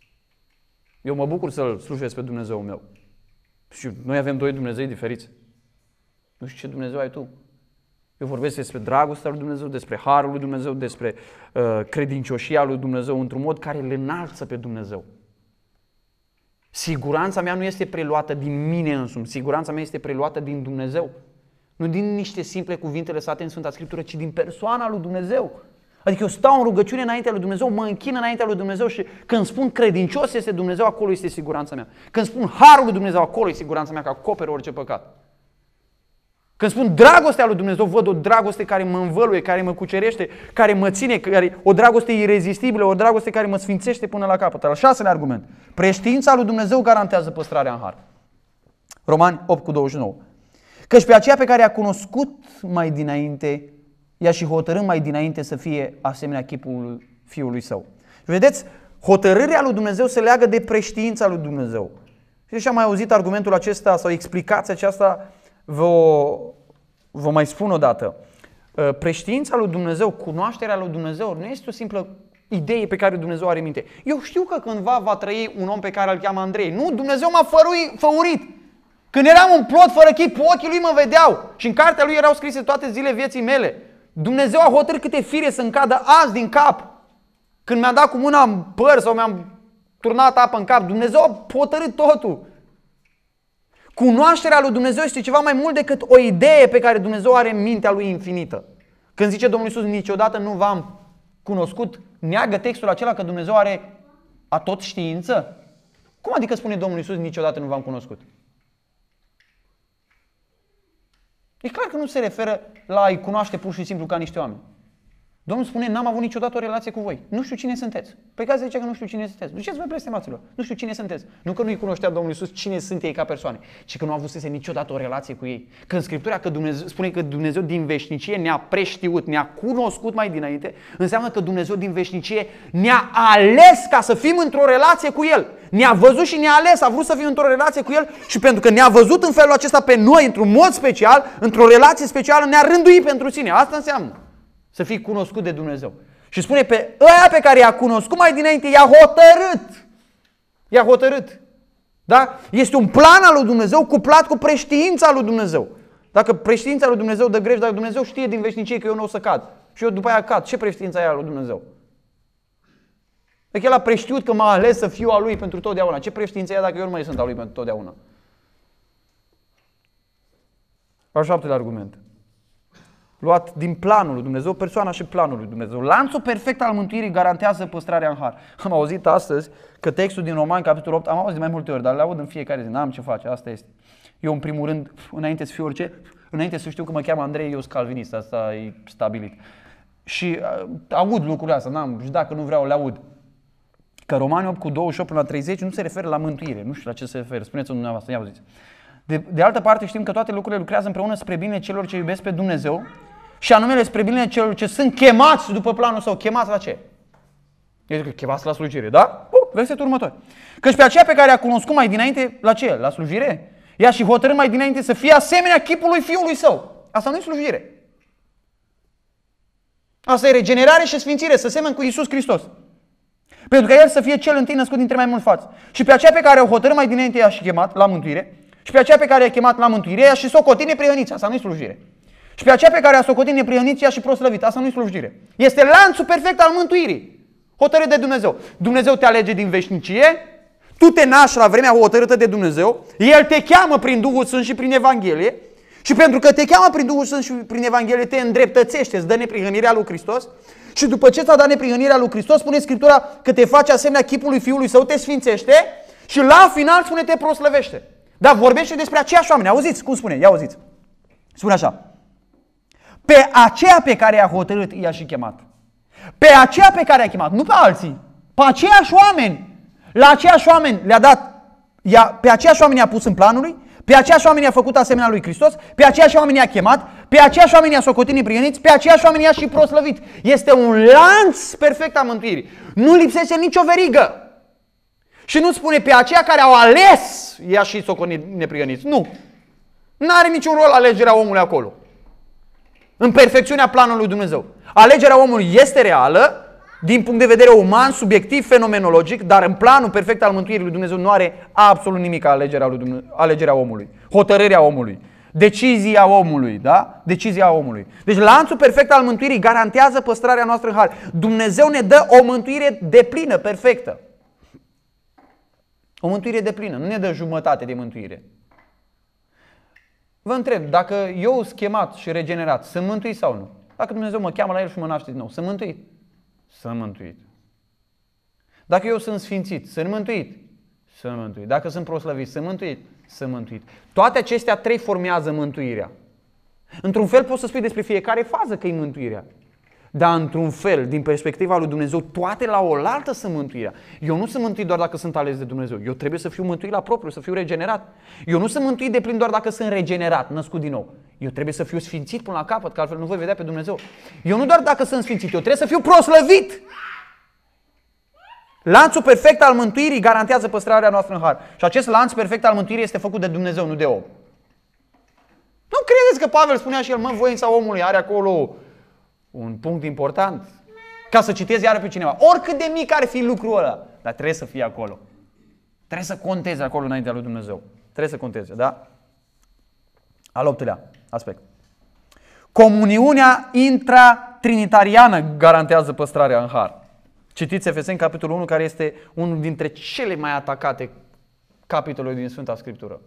Eu mă bucur să-L slujesc pe Dumnezeul meu. Și noi avem doi Dumnezei diferiți. Nu știu ce Dumnezeu ai tu. Eu vorbesc despre dragostea lui Dumnezeu, despre harul lui Dumnezeu, despre uh, credincioșia lui Dumnezeu într-un mod care îl înalță pe Dumnezeu. Siguranța mea nu este preluată din mine însumi, siguranța mea este preluată din Dumnezeu. Nu din niște simple cuvinte lăsate în Sfânta Scriptură, ci din persoana lui Dumnezeu. Adică eu stau în rugăciune înaintea lui Dumnezeu, mă închin înaintea lui Dumnezeu și când spun credincios este Dumnezeu, acolo este siguranța mea. Când spun harul lui Dumnezeu, acolo este siguranța mea, că acoperă orice păcat. Când spun dragostea lui Dumnezeu, văd o dragoste care mă învăluie, care mă cucerește, care mă ține, care, o dragoste irezistibilă, o dragoste care mă sfințește până la capăt. Al șaselea argument. Preștiința lui Dumnezeu garantează păstrarea în har. Romani opt cu douăzeci și nouă. Căci pe aceea pe care a cunoscut mai dinainte, i-a și hotărât mai dinainte să fie asemenea chipul Fiului Său. Vedeți, hotărârea lui Dumnezeu se leagă de preștiința lui Dumnezeu. Și am mai auzit argumentul acesta sau explicația aceasta, vă, vă mai spun o dată. Preștiința lui Dumnezeu, cunoașterea lui Dumnezeu nu este o simplă idee pe care Dumnezeu are în minte. Eu știu că cândva va trăi un om pe care îl cheamă Andrei. Nu, Dumnezeu m-a fărui, făurit. Când eram în plot fără chip, ochii lui mă vedeau și în cartea lui erau scrise toate zile vieții mele. Dumnezeu a hotărât câte fire să-mi cadă azi din cap. Când mi-a dat cu mâna în păr sau mi-am turnat apă în cap, Dumnezeu a hotărât totul. Cunoașterea lui Dumnezeu este ceva mai mult decât o idee pe care Dumnezeu are în mintea lui infinită. Când zice Domnul Iisus, niciodată nu v-am cunoscut, neagă textul acela că Dumnezeu are atot știință? Cum adică spune Domnul Iisus, niciodată nu v-am cunoscut? E clar că nu se referă la a-i cunoaște pur și simplu ca niște oameni. Domnul spune, n-am avut niciodată o relație cu voi. Nu știu cine sunteți. Păi ca să zice că nu știu cine sunteți. Duceți-vă blestemaților. Nu știu cine sunteți. Nu că nu-i cunoștea Domnul Iisus cine sunt ei ca persoane, ci că nu a avut niciodată o relație cu ei. Când Scriptura că Dumnezeu, spune că Dumnezeu din veșnicie ne-a preștiut, ne-a cunoscut mai dinainte, înseamnă că Dumnezeu din veșnicie ne-a ales ca să fim într-o relație cu El. Ne-a văzut și ne-a ales, a vrut să fim într-o relație cu El și pentru că ne-a văzut în felul acesta pe noi, într-un mod special, într-o relație specială, ne-a rânduit pentru sine. Asta înseamnă să fii cunoscut de Dumnezeu. Și spune pe ăia pe care i-a cunoscut mai dinainte, i-a hotărât. I-a hotărât. Da? Este un plan al lui Dumnezeu cuplat cu preștiința lui Dumnezeu. Dacă preștiința lui Dumnezeu dă greș, dacă Dumnezeu știe din veșnicie că eu nu o să cad și eu după aia cad, ce preștiința e a lui Dumnezeu? Dacă El a preștiut că m-a ales să fiu al Lui pentru totdeauna, ce preștiință e dacă eu nu mai sunt al Lui pentru totdeauna? Al șaptelea argument. Luat din planul lui Dumnezeu, persoana și planul lui Dumnezeu. Lanțul perfect al mântuirii garantează păstrarea în har. Am auzit astăzi că textul din Romani, capitolul opt, am auzit de mai multe ori, dar le aud în fiecare zi. N-am ce face, asta este. Eu, în primul rând, înainte să fiu orice, înainte să știu că mă cheamă Andrei, eu sunt calvinist, asta e stabilit. Și uh, aud lucrurile astea, n-am, și dacă nu vreau, le aud. Că Romani opt cu douăzeci și opt până la treizeci nu se referă la mântuire. Nu știu la ce se referă, spuneți-o dumneavoastră, ia auziți. De, de altă parte știm că toate lucrurile lucrează împreună spre bine celor ce iubesc pe Dumnezeu și anume spre bine celor ce sunt chemați după planul Său. Chemați la ce? Eu zic că chemați la slujire, da? Uh, versetul următor. Căci pe aceea pe care a cunoscut mai dinainte, la ce? La slujire? Ea și hotărât mai dinainte să fie asemenea chipului Fiului Său. Asta nu e slujire. Asta e regenerare și sfințire, să semeni cu Iisus Hristos. Pentru că El să fie cel întâi născut dintre mai mulți frați. Și pe aceea pe care o hotărât mai dinainte i-a și chemat la mântuire. Și pe aceea pe care i-a chemat la mântuire i-a și socotit neprihăniți. Asta nu e slujire. Și pe aceea pe care a socotit neprihăniți i-a și proslăvit. Asta nu e slujire. Este lanțul perfect al mântuirii. Hotărât de Dumnezeu. Dumnezeu te alege din veșnicie. Tu te naști la vremea hotărâtă de Dumnezeu. El te cheamă prin Duhul Sfânt și prin Evanghelie. Și pentru că te cheamă prin Duhul Sfânt și prin Evanghelie, te îndreptățește, îți dă neprihănirea lui Hristos. Și după ce ți-a dat neprihănirea lui Hristos, spune Scriptura că te face asemenea chipului Fiului Său, te sfințește și la final spune te proslăvește. Dar vorbește despre aceiași oameni. Auziți cum spune? Ia auziți. Spune așa. Pe aceea pe care i-a hotărât i-a și chemat. Pe aceea pe care i-a chemat, nu pe alții. Pe aceiași oameni. La aceiași oameni le-a dat, i-a, pe aceiași oameni i-a pus în planul lui. Pe aceiași oameni i-a făcut asemenea lui Hristos, pe aceiași oameni i-a chemat, pe aceiași oameni i-a socotit neprihăniți, pe aceiași oameni i-a și proslăvit. Este un lanț perfect a mântuirii. Nu lipsește nicio verigă. Și nu spune pe aceia care au ales i-a și socotit neprihăniți. Nu. Nu are niciun rol alegerea omului acolo. În perfecțiunea planului lui Dumnezeu. Alegerea omului este reală, din punct de vedere uman, subiectiv, fenomenologic, dar în planul perfect al mântuirii lui Dumnezeu nu are absolut nimic alegerea, lui Dumnezeu, alegerea omului, hotărârea omului, decizia omului, da? Decizia omului. Deci lanțul perfect al mântuirii garantează păstrarea noastră în har. Dumnezeu ne dă o mântuire deplină, perfectă. O mântuire deplină, nu ne dă jumătate de mântuire. Vă întreb, dacă eu sunt chemat și regenerat, sunt mântuit sau nu? Dacă Dumnezeu mă cheamă la El și mă naște din nou, sunt mântuit? Sunt mântuit. Dacă eu sunt sfințit, sunt mântuit? Sunt mântuit. Dacă sunt proslăvit, sunt mântuit? Sunt mântuit. Toate acestea trei formează mântuirea. Într-un fel poți să spui despre fiecare fază că e mântuirea. Dar într-un fel, din perspectiva lui Dumnezeu, toate la oaltă sunt mântuirea. Eu nu sunt mântuit doar dacă sunt ales de Dumnezeu. Eu trebuie să fiu mântuit la propriu, să fiu regenerat. Eu nu sunt mântuit de plin doar dacă sunt regenerat, născut din nou. Eu trebuie să fiu sfințit până la capăt, că altfel nu voi vedea pe Dumnezeu. Eu nu doar dacă sunt sfințit, eu trebuie să fiu proslăvit. Lanțul perfect al mântuirii garantează păstrarea noastră în har. Și acest lanț perfect al mântuirii este făcut de Dumnezeu, nu de om. Nu credeți că Pavel spunea și el, mă, voința omului are acolo un punct important? Ca să citezi iară pe cineva. Oricât de mic ar fi lucrul ăla, dar trebuie să fie acolo. Trebuie să conteze acolo înaintea lui Dumnezeu. Trebuie să conteze, da? Al optulea aspect. Comuniunea intratrinitariană garantează păstrarea în har. Citiți Efeseni, capitolul unu, care este unul dintre cele mai atacate capitole din Sfânta Scriptură,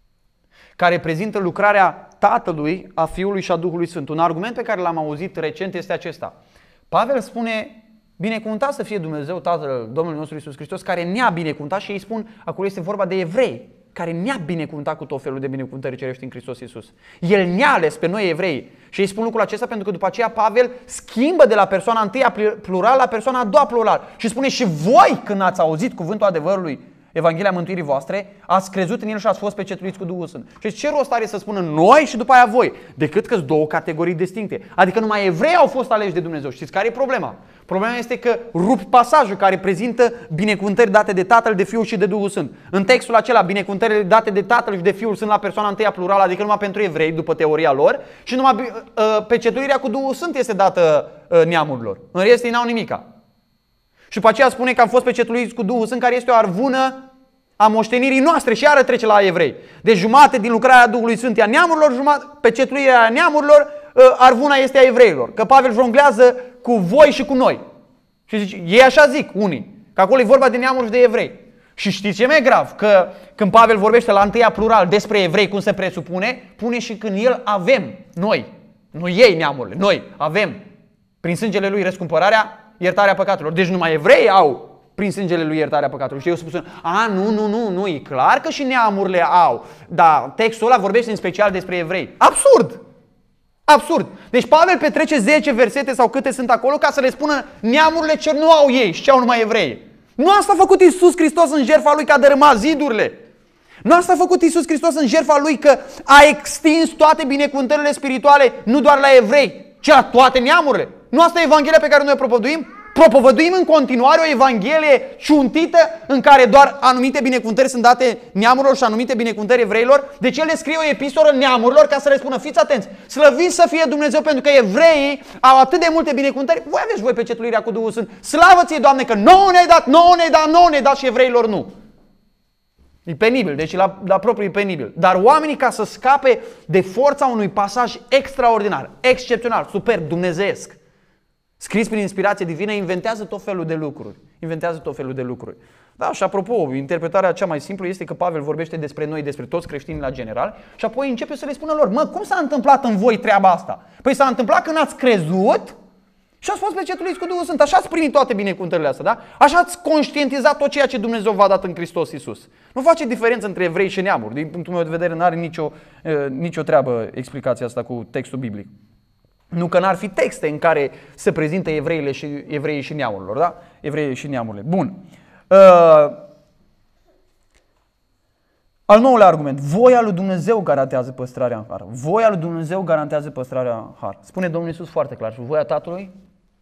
care prezintă lucrarea Tatălui, a Fiului și a Duhului Sfânt. Un argument pe care l-am auzit recent este acesta. Pavel spune, binecuvântat să fie Dumnezeu, Tatăl Domnului nostru Iisus Hristos, care ne-a binecuvântat, și ei spun, acolo este vorba de evrei, care ne-a binecuvântat cu tot felul de binecuvântări cerești în Hristos Iisus. El ne-a ales pe noi evrei. Și ei spun lucrul acesta pentru că după aceea Pavel schimbă de la persoana întâia plural la persoana a doua plural. Și spune, și voi, când ați auzit cuvântul adevărului, Evanghelia mântuirii voastre, ați crezut în el și ați fost pecetuiți cu Duhul Sfânt. Și ce rost are să spună noi și după aia voi? Decât că sunt două categorii distincte. Adică numai evrei au fost aleși de Dumnezeu. Știți care e problema? Problema este că rup pasajul care prezintă binecuvântări date de Tatăl, de Fiul și de Duhul Sfânt. În textul acela, binecuvântările date de Tatăl și de Fiul sunt la persoana întâia plurală, adică numai pentru evrei, după teoria lor, și numai uh, pecetuirea cu Duhul Sfânt este dată uh, neamurilor. În rest, ei n-au nimica. Și după aceea spune că am fost pecetuiți cu Duhul Sfânt, care este o arvună a moștenirii noastre, și iară trece la evrei. Deci jumate din lucrarea Duhului Sfânt e a neamurilor, jumate, pecetuirea neamurilor, arvuna este a evreilor. Că Pavel jonglează cu voi și cu noi. Și zice, ei așa zic, unii, că acolo e vorba de neamuri și de evrei. Și știți ce mai grav? Că când Pavel vorbește la întâia plural despre evrei, cum se presupune, pune și când el avem, noi, nu ei neamurile, noi avem, prin sângele lui răscumpărarea, iertarea păcatelor. Deci numai evrei au prin sângele lui iertarea păcatelor. Și eu spun, a, nu, nu, nu, nu, e clar că și neamurile au. Dar textul ăla vorbește în special despre evrei. Absurd! Absurd! Deci Pavel petrece zece versete sau câte sunt acolo ca să le spună neamurile ce nu au ei și ce au numai evrei. Nu asta a făcut Iisus Hristos în jertfa lui, că a dărâmat zidurile. Nu asta a făcut Iisus Hristos în jertfa lui, că a extins toate binecuvântările spirituale nu doar la evrei, ci la toate neamurile. Nu asta e Evanghelia pe care noi o propovăduim? propovăduim în continuare o evanghelie ciuntită în care doar anumite binecuvântări sunt date neamurilor și anumite binecuvântări evreilor. Deci el le scrie o epistolă neamurilor ca să le spună, fiți atenți, slăviți să fie Dumnezeu pentru că evreii au atât de multe binecuvântări. Voi aveți voi pecetuirea cu Duhul Sfânt. Slavă ție, Doamne, că nouă ne-ai dat, nouă ne-ai dat, nouă ne-ai dat și evreilor nu. E penibil, deci la, la propriu e penibil. Dar oamenii, ca să scape de forța unui pasaj extraordinar, excepțional, superb, dumnezeiesc, scris prin inspirație divină, inventează tot felul de lucruri. Inventează tot felul de lucruri. Da, și apropo, interpretarea cea mai simplă este că Pavel vorbește despre noi, despre toți creștinii la general și apoi începe să le spună lor, mă, cum s-a întâmplat în voi treaba asta? Păi s-a întâmplat când ați crezut și ați fost pecetuiți cu Duhul Sfânt. Așa ați primit toate binecuvântările astea, da? Așa ați conștientizat tot ceea ce Dumnezeu v-a dat în Hristos Iisus. Nu face diferență între evrei și neamuri. Din punctul meu de vedere, nu are nicio, uh, nicio treabă explicația asta cu textul biblic. Nu că n-ar fi texte în care se prezintă evreile și, evreii și neamurilor, da? Evreii și neamurile. Bun. Uh, al nouălea argument. Voia lui Dumnezeu garantează păstrarea în har. Voia lui Dumnezeu garantează păstrarea în har. Spune Domnul Iisus foarte clar. Și voia Tatălui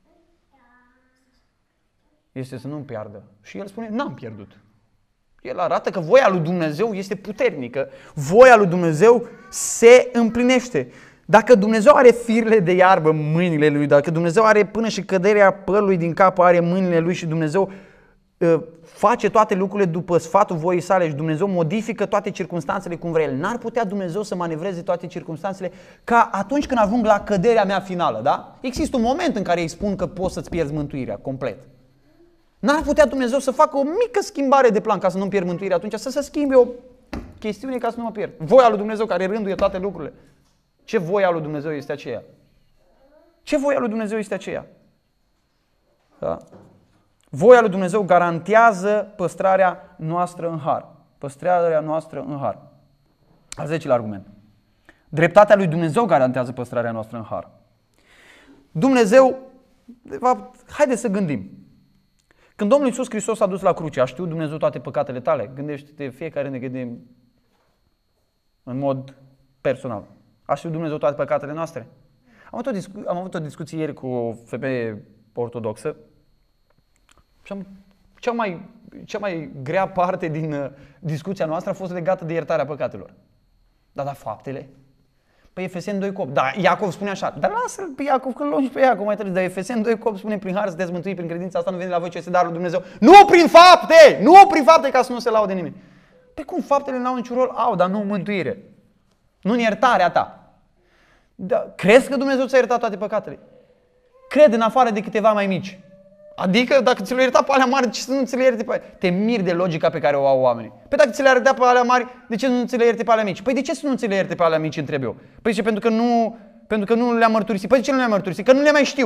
este să nu piardă. Și El spune, n-am pierdut. El arată că voia lui Dumnezeu este puternică. Voia lui Dumnezeu se împlinește. Dacă Dumnezeu are firele de iarbă în mâinile Lui, dacă Dumnezeu are până și căderea părului din cap, are mâinile Lui și Dumnezeu uh, face toate lucrurile după sfatul voii sale și Dumnezeu modifică toate circumstanțele cum vrea El, n-ar putea Dumnezeu să manevreze toate circumstanțele ca atunci când ajung la căderea mea finală, da? Există un moment în care îi spun că poți să-ți pierzi mântuirea complet. N-ar putea Dumnezeu să facă o mică schimbare de plan ca să nu-mi pierd mântuirea atunci, să se schimbe o chestiune ca să nu mă pierd. Voia lui Dumnezeu care rânduie toate lucrurile. Ce voia lui Dumnezeu este aceea? Ce voia lui Dumnezeu este aceea? Da? Voia lui Dumnezeu garantează păstrarea noastră în har. Păstrarea noastră în har. Al zecelea argument. Dreptatea lui Dumnezeu garantează păstrarea noastră în har. Dumnezeu, de fapt, haideți să gândim. Când Domnul Iisus Hristos a dus la cruce, a știut Dumnezeu toate păcatele tale? Gândește-te, fiecare ne gândim în mod personal. A știut Dumnezeu toate păcatele noastre? Am avut o, discu- am avut o discuție ieri cu o femeie ortodoxă și am, cea, mai, cea mai grea parte din uh, discuția noastră a fost legată de iertarea păcatelor. Da, dar faptele? Păi Efeseni doi cu opt. Da, Iacov spune așa. Dar lasă-l pe Iacov, că luăm și pe Iacov mai târziu. Dar Efeseni doi cu opt spune prin har sunteți mântuiți prin credința asta, nu vine la voi ce este darul lui Dumnezeu. Nu prin fapte! Nu prin fapte ca să nu se laude nimeni. Pe cum faptele n-au niciun rol? Au, dar nu mântuire. Nu în iertarea ta. Da, crezi că Dumnezeu ți-a iertat toate păcatele? Crede în afară de câteva mai mici. Adică dacă ți le-a iertat pe alea mari, ce să nu ți le ierte pe alea? Te miri de logica pe care o au oamenii. Păi dacă ți le-a iertat pe alea mari, de ce nu ți le ierte pe alea mici? Păi de ce să nu ți le ierte pe alea mici, întreb eu? Păi zice, pentru că nu, pentru că nu le-am mărturisit. Păi de ce nu le-am mărturisit? Că nu le mai știu.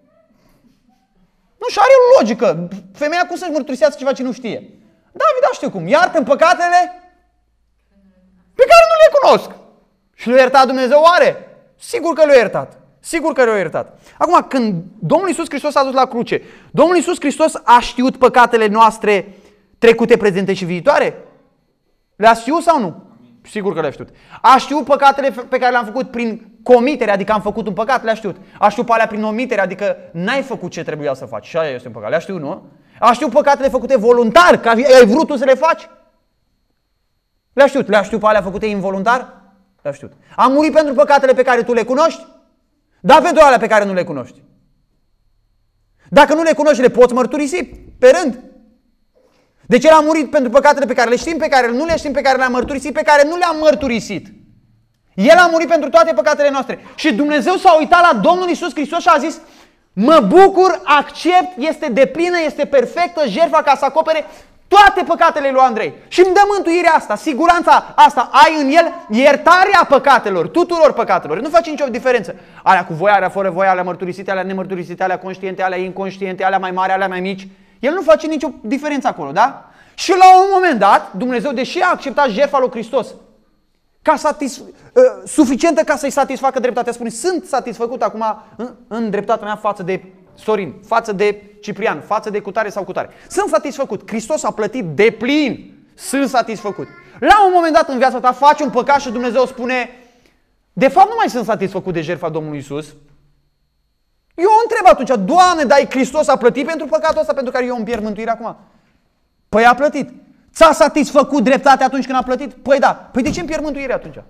Nu, și are o logică. Femeia cum să-și mărturisească ceva ce nu știe? David, da, știu cum. Iartă-mi păcatele pe care nu le cunosc. Și le-a iertat Dumnezeu oare? Sigur că le-a iertat. Sigur că le-a iertat. Acum, când Domnul Iisus Hristos a dus la cruce, Domnul Iisus Hristos a știut păcatele noastre trecute, prezente și viitoare? Le-a știut sau nu? Sigur că le-a știut. A știut păcatele pe care le-am făcut prin comitere, adică am făcut un păcat, le-a știut. A știut pe alea prin omitere, adică n-ai făcut ce trebuia să faci. Și aia este un păcat. Le-a știut, nu? A știut păcatele făcute voluntar, că ai vrut tu să le faci? Le-a știut. Le-a știut pe alea făcute involuntar? Le-a știut. A murit pentru păcatele pe care tu le cunoști? Da, pentru alea pe care nu le cunoști. Dacă nu le cunoști, le poți mărturisi pe rând. Deci El a murit pentru păcatele pe care le știm, pe care nu le știm, pe care le-am mărturisit, pe care nu le-am mărturisit. El a murit pentru toate păcatele noastre. Și Dumnezeu s-a uitat la Domnul Iisus Hristos și a zis: mă bucur, accept, este deplină, este perfectă jertfa ca să acopere toate păcatele lui Andrei. Și îmi dă mântuirea asta, siguranța asta, ai în El iertarea păcatelor, tuturor păcatelor. Nu face nicio diferență. Alea cu voia, alea fără voia, alea mărturisite, alea nemărturisite, alea conștiente, alea inconștiente, alea mai mari, alea mai mici. El nu face nicio diferență acolo, da? Și la un moment dat, Dumnezeu, deși a acceptat jertfa lui Hristos, ca satis... suficientă ca să-i satisfacă dreptatea, spune: sunt satisfăcut acum în, în dreptatea mea față de Sorin, față de Ciprian, față de cutare sau cutare. Sunt satisfăcut. Hristos a plătit de plin. Sunt satisfăcut. La un moment dat în viața ta faci un păcat și Dumnezeu spune: de fapt nu mai sunt satisfăcut de jertfa Domnului Iisus. Eu o întreb atunci, Doamne, dar Hristos a plătit pentru păcatul ăsta pentru care eu îmi pierd mântuirea acum? Păi a plătit. Ți-a satisfăcut dreptatea atunci când a plătit? Păi da. Păi de ce îmi pierd mântuirea atunci?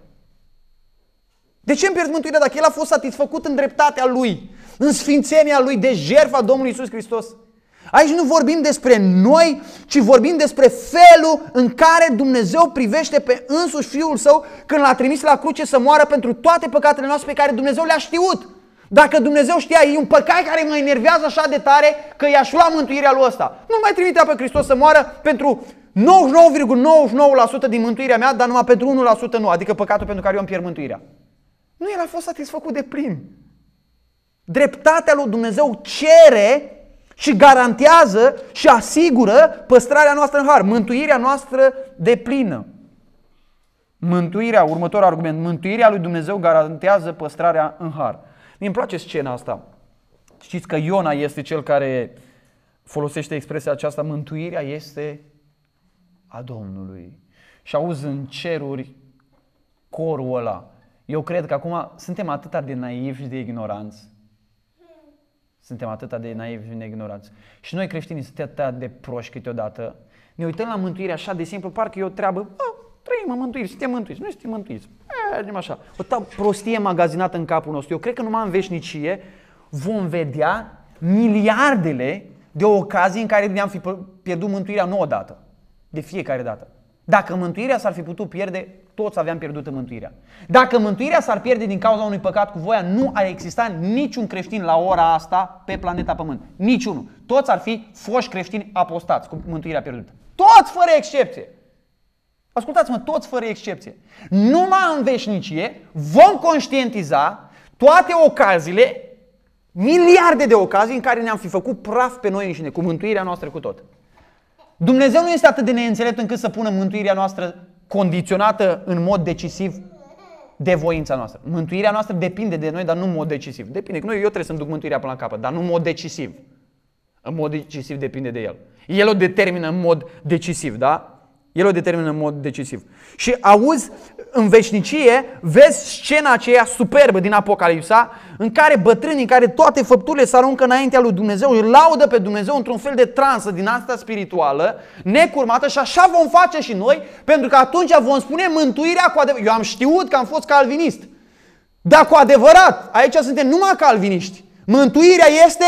De ce îmi pierd mântuirea dacă El a fost satisfăcut în dreptatea Lui, în sfințenia Lui, de jertfa Domnului Iisus Hristos? Aici nu vorbim despre noi, ci vorbim despre felul în care Dumnezeu privește pe însuși Fiul Său când L-a trimis la cruce să moară pentru toate păcatele noastre pe care Dumnezeu le-a știut. Dacă Dumnezeu știa, e un păcat care mă enervează așa de tare că i-aș lua mântuirea lui ăsta. Nu mai trimitea pe Hristos să moară pentru nouăzeci și nouă virgulă nouăzeci și nouă la sută din mântuirea mea, dar numai pentru unu la sută nu, adică păcatul pentru care eu îmi pierd mântuirea. Nu, El a fost satisfăcut de plin. Dreptatea lui Dumnezeu cere și garantează și asigură păstrarea noastră în har, mântuirea noastră de plină. Mântuirea, următorul argument, mântuirea lui Dumnezeu garantează păstrarea în har. Mi-mi place scena asta. Știți că Iona este cel care folosește expresia aceasta, mântuirea este a Domnului. Și auzi în ceruri corul ăla. Eu cred că acum suntem atât de naivi și de ignoranți. Suntem atât de naivi și de ignoranți. Și noi creștinii suntem atât de proști câteodată. Ne uităm la mântuire așa de simplu, parcă e o treabă, a, trăim în mântuire, suntem mântuiți, noi suntem mântuiți. Mergem așa. O ta prostie magazinată în capul nostru. Eu cred că numai în veșnicie vom vedea miliardele de ocazii în care ne-am fi pierdut mântuirea nu odată. De fiecare dată. Dacă mântuirea s-ar fi putut pierde, toți aveam pierdut mântuirea. Dacă mântuirea s-ar pierde din cauza unui păcat cu voia, nu ar exista niciun creștin la ora asta pe planeta Pământ. Niciunul. Toți ar fi foști creștini apostați cu mântuirea pierdută. Toți fără excepție. Ascultați-mă, toți fără excepție. Numai în veșnicie vom conștientiza toate ocaziile, miliarde de ocazii în care ne-am fi făcut praf pe noi înșine, cu mântuirea noastră cu tot. Dumnezeu nu este atât de neînțelept încât să pună mântuirea noastră condiționată în mod decisiv de voința noastră. Mântuirea noastră depinde de noi, dar nu în mod decisiv. Depinde, că noi, eu trebuie să-mi duc mântuirea până la capăt, dar nu în mod decisiv. În mod decisiv depinde de El. El o determină în mod decisiv, da? El o determină în mod decisiv. Și auzi, în veșnicie, vezi scena aceea superbă din Apocalipsa, în care bătrânii, în care toate făpturile se aruncă înaintea lui Dumnezeu, îl laudă pe Dumnezeu într-un fel de transă din asta spirituală, necurmată, și așa vom face și noi, pentru că atunci vom spune mântuirea cu adevărat. Eu am știut că am fost calvinist, dar cu adevărat, aici suntem numai calviniști. Mântuirea este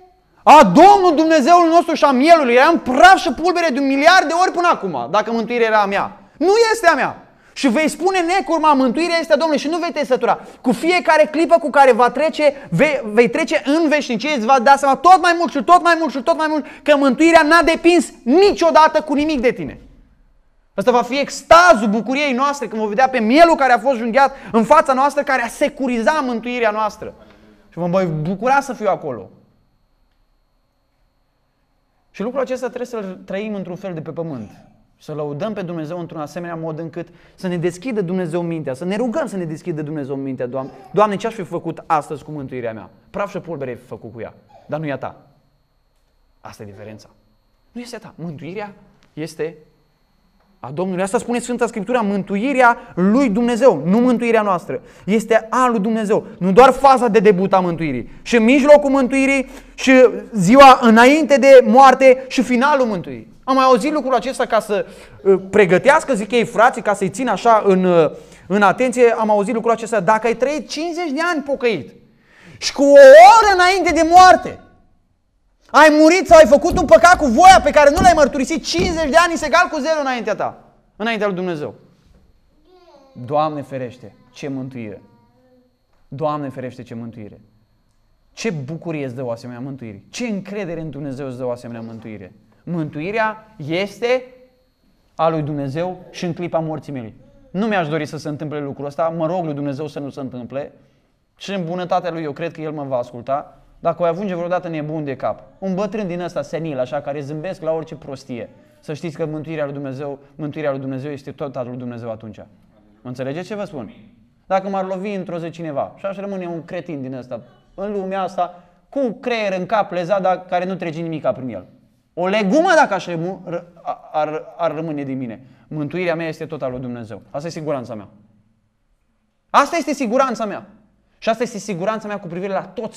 a Domnul Dumnezeul nostru și a mielului. Era în praf și pulbere de un miliard de ori până acum, dacă mântuirea era a mea. Nu este a mea. Și vei spune necurma, mântuirea este a Domnului și nu vei te sătura. Cu fiecare clipă cu care va trece, vei, vei trece în veșnicie, îți va da seama tot mai mult și tot mai mult și tot mai mult că mântuirea n-a depins niciodată cu nimic de tine. Asta va fi extazul bucuriei noastre când vom vedea pe mielul care a fost junghiat în fața noastră, care a securizat mântuirea noastră. Și vom voi bucura să fiu acolo. Și lucrul acesta trebuie să-l trăim într-un fel de pe pământ. Să lăudăm pe Dumnezeu într-un asemenea mod încât să ne deschidă Dumnezeu mintea, să ne rugăm să ne deschidă Dumnezeu mintea, Doamne. Doamne, ce aș fi făcut astăzi cu mântuirea mea? Praf și pulbere ai făcut cu ea, dar nu e a ta. Asta e diferența. Nu este a ta. Mântuirea este a Domnului. Asta spune Sfânta Scriptura, mântuirea lui Dumnezeu, nu mântuirea noastră. Este a lui Dumnezeu. Nu doar faza de debut a mântuirii, și mijlocul mântuirii, și ziua înainte de moarte, și finalul mântuirii. Am mai auzit lucrul acesta ca să uh, pregătească, zic ei, frații, ca să-i țin așa în, uh, în atenție. Am auzit lucrul acesta. Dacă ai trăit cincizeci de ani pocăit și cu o oră înainte de moarte ai murit sau ai făcut un păcat cu voia pe care nu l-ai mărturisit, cincizeci de ani este egal cu zero înaintea ta, înaintea lui Dumnezeu. Doamne ferește, ce mântuire! Doamne ferește, ce mântuire! Ce bucurie îți dă o asemenea mântuire! Ce încredere în Dumnezeu îți dă o asemenea mântuire! Mântuirea este a lui Dumnezeu și în clipa morții mele. Nu mi-aș dori să se întâmple lucrul ăsta, mă rog lui Dumnezeu să nu se întâmple și în bunătatea lui eu cred că El mă va asculta. Dacă o ajunge vreodată nebun de cap, un bătrân din ăsta senil, așa, care zâmbesc la orice prostie, să știți că mântuirea lui Dumnezeu, mântuirea lui Dumnezeu este tot al lui Dumnezeu atunci. Mă înțelegeți ce vă spun? Dacă m-ar lovi într-o zi cineva și aș rămâne un cretin din ăsta, în lumea asta, cu creier în cap lezat, dar care nu trece nimica prin el. O legumă dacă aș rămâne, ar, ar rămâne din mine. Mântuirea mea este tot al lui Dumnezeu. Asta e siguranța mea. Asta este siguranța mea. Și asta este siguranța mea cu privire la toți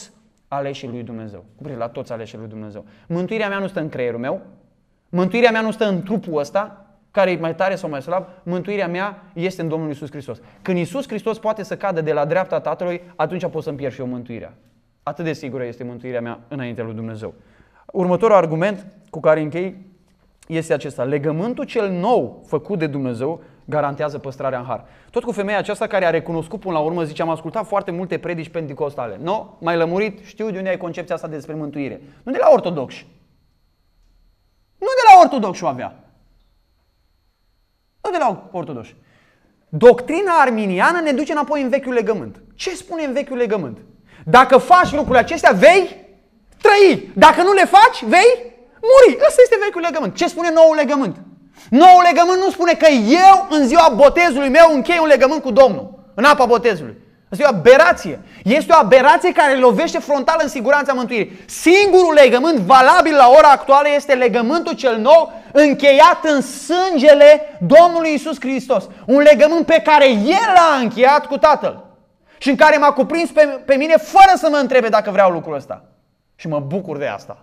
aleșii lui Dumnezeu, cu privire la toți aleșii lui Dumnezeu. Mântuirea mea nu stă în creierul meu, mântuirea mea nu stă în trupul ăsta, care e mai tare sau mai slab, mântuirea mea este în Domnul Iisus Hristos. Când Iisus Hristos poate să cadă de la dreapta Tatălui, atunci pot să-mi pierd și eu mântuirea. Atât de sigură este mântuirea mea înaintea lui Dumnezeu. Următorul argument cu care închei este acesta. Legământul cel nou făcut de Dumnezeu garantează păstrarea în har. Tot cu femeia aceasta care a recunoscut până la urmă, zice, am ascultat foarte multe predici penticostale. Nu, no, mai lămurit, știu de unde ai concepția asta despre mântuire. Nu de la ortodoxi. Nu de la ortodoxi o avea. Nu de la ortodoxi. Doctrina arminiană ne duce înapoi în vechiul legământ. Ce spune în vechiul legământ? Dacă faci lucrurile acestea, vei trăi. Dacă nu le faci, vei muri. Ăsta este vechiul legământ. Ce spune noul legământ? Noul legământ nu spune că eu în ziua botezului meu închei un legământ cu Domnul, în apa botezului. Asta e o aberație. Este o aberație care lovește frontal în siguranța mântuirii. Singurul legământ valabil la ora actuală este legământul cel nou încheiat în sângele Domnului Iisus Hristos. Un legământ pe care El l-a încheiat cu Tatăl și în care m-a cuprins pe, pe mine fără să mă întrebe dacă vreau lucrul ăsta. Și mă bucur de asta.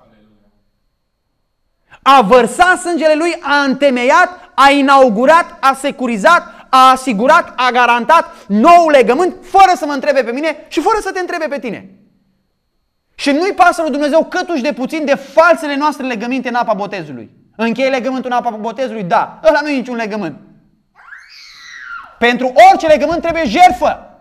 A vărsat sângele Lui, a întemeiat, a inaugurat, a securizat, a asigurat, a garantat noul legământ fără să mă întrebe pe mine și fără să te întrebe pe tine. Și nu-i pasă lui Dumnezeu câtuși de puțin de falsele noastre legăminte în apa botezului. Încheie legământul în apa botezului? Da. Ăla nu e niciun legământ. Pentru orice legământ trebuie jertfă.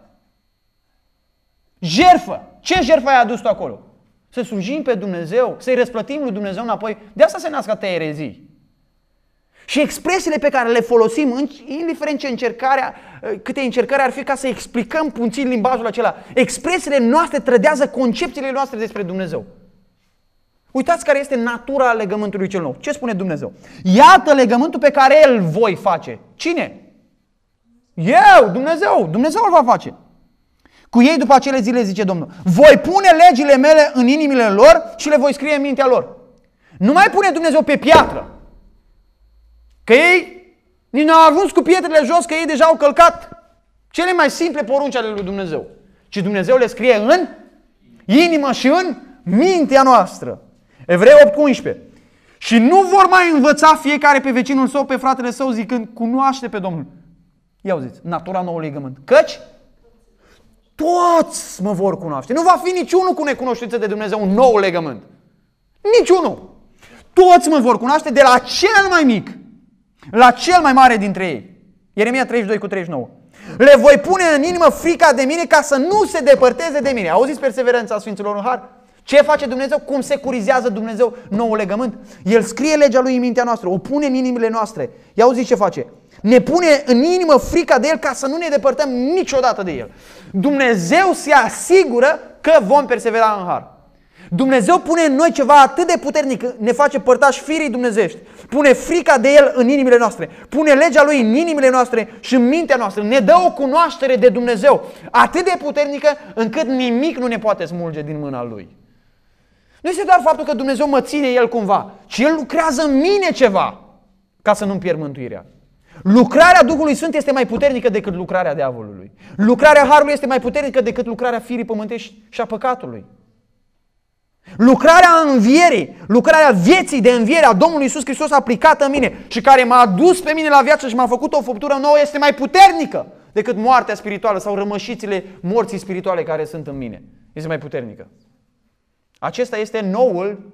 Jertfă. Ce jertfă ai adus tu acolo? Să slujim pe Dumnezeu, să-i răsplătim lui Dumnezeu înapoi. De asta se nasc atâtea erezii. Și expresiile pe care le folosim, indiferent ce încercare, câte încercări ar fi ca să explicăm puțin limbajul acela, expresiile noastre trădează concepțiile noastre despre Dumnezeu. Uitați care este natura legământului cel nou. Ce spune Dumnezeu? Iată legământul pe care îl voi face. Cine? Eu, Dumnezeu. Dumnezeu îl va face. Cu ei după acele zile, zice Domnul, voi pune legile mele în inimile lor și le voi scrie în mintea lor. Nu mai pune Dumnezeu pe piatră. Că ei nici n-au ajuns cu pietrele jos, că ei deja au călcat cele mai simple porunci ale lui Dumnezeu. Ci Dumnezeu le scrie în inimă și în mintea noastră. Evrei opt cu unsprezece. Și nu vor mai învăța fiecare pe vecinul său, pe fratele său, zicând, cunoaște pe Domnul. Ia auziți, natura noului legământ. Căci toți mă vor cunoaște. Nu va fi niciunul cu necunoștință de Dumnezeu un nou legământ. Niciunul. Toți mă vor cunoaște, de la cel mai mic la cel mai mare dintre ei. Ieremia treizeci și doi cu treizeci și nouă. Le voi pune în inimă frica de mine ca să nu se depărteze de mine. Auziți perseverența Sfinților în har? Ce face Dumnezeu? Cum securizează Dumnezeu noul legământ? El scrie legea Lui în mintea noastră, o pune în inimile noastre. Ia auziți ce face? Ne pune în inimă frica de El ca să nu ne depărtăm niciodată de El. Dumnezeu se asigură că vom persevera în har. Dumnezeu pune în noi ceva atât de puternic, ne face părtași firii dumnezeiești. Pune frica de El în inimile noastre, pune legea Lui în inimile noastre și în mintea noastră. Ne dă o cunoaștere de Dumnezeu atât de puternică încât nimic nu ne poate smulge din mâna Lui. Nu este doar faptul că Dumnezeu mă ține El cumva, ci El lucrează în mine ceva ca să nu-mi pierd mântuirea. Lucrarea Duhului Sfânt este mai puternică decât lucrarea diavolului. Lucrarea Harului este mai puternică decât lucrarea firii pământești și a păcatului. Lucrarea învierii, lucrarea vieții de înviere a Domnului Iisus Hristos aplicată în mine și care m-a adus pe mine la viață și m-a făcut o făptură nouă este mai puternică decât moartea spirituală sau rămășițile morții spirituale care sunt în mine. Este mai puternică. Acesta este noul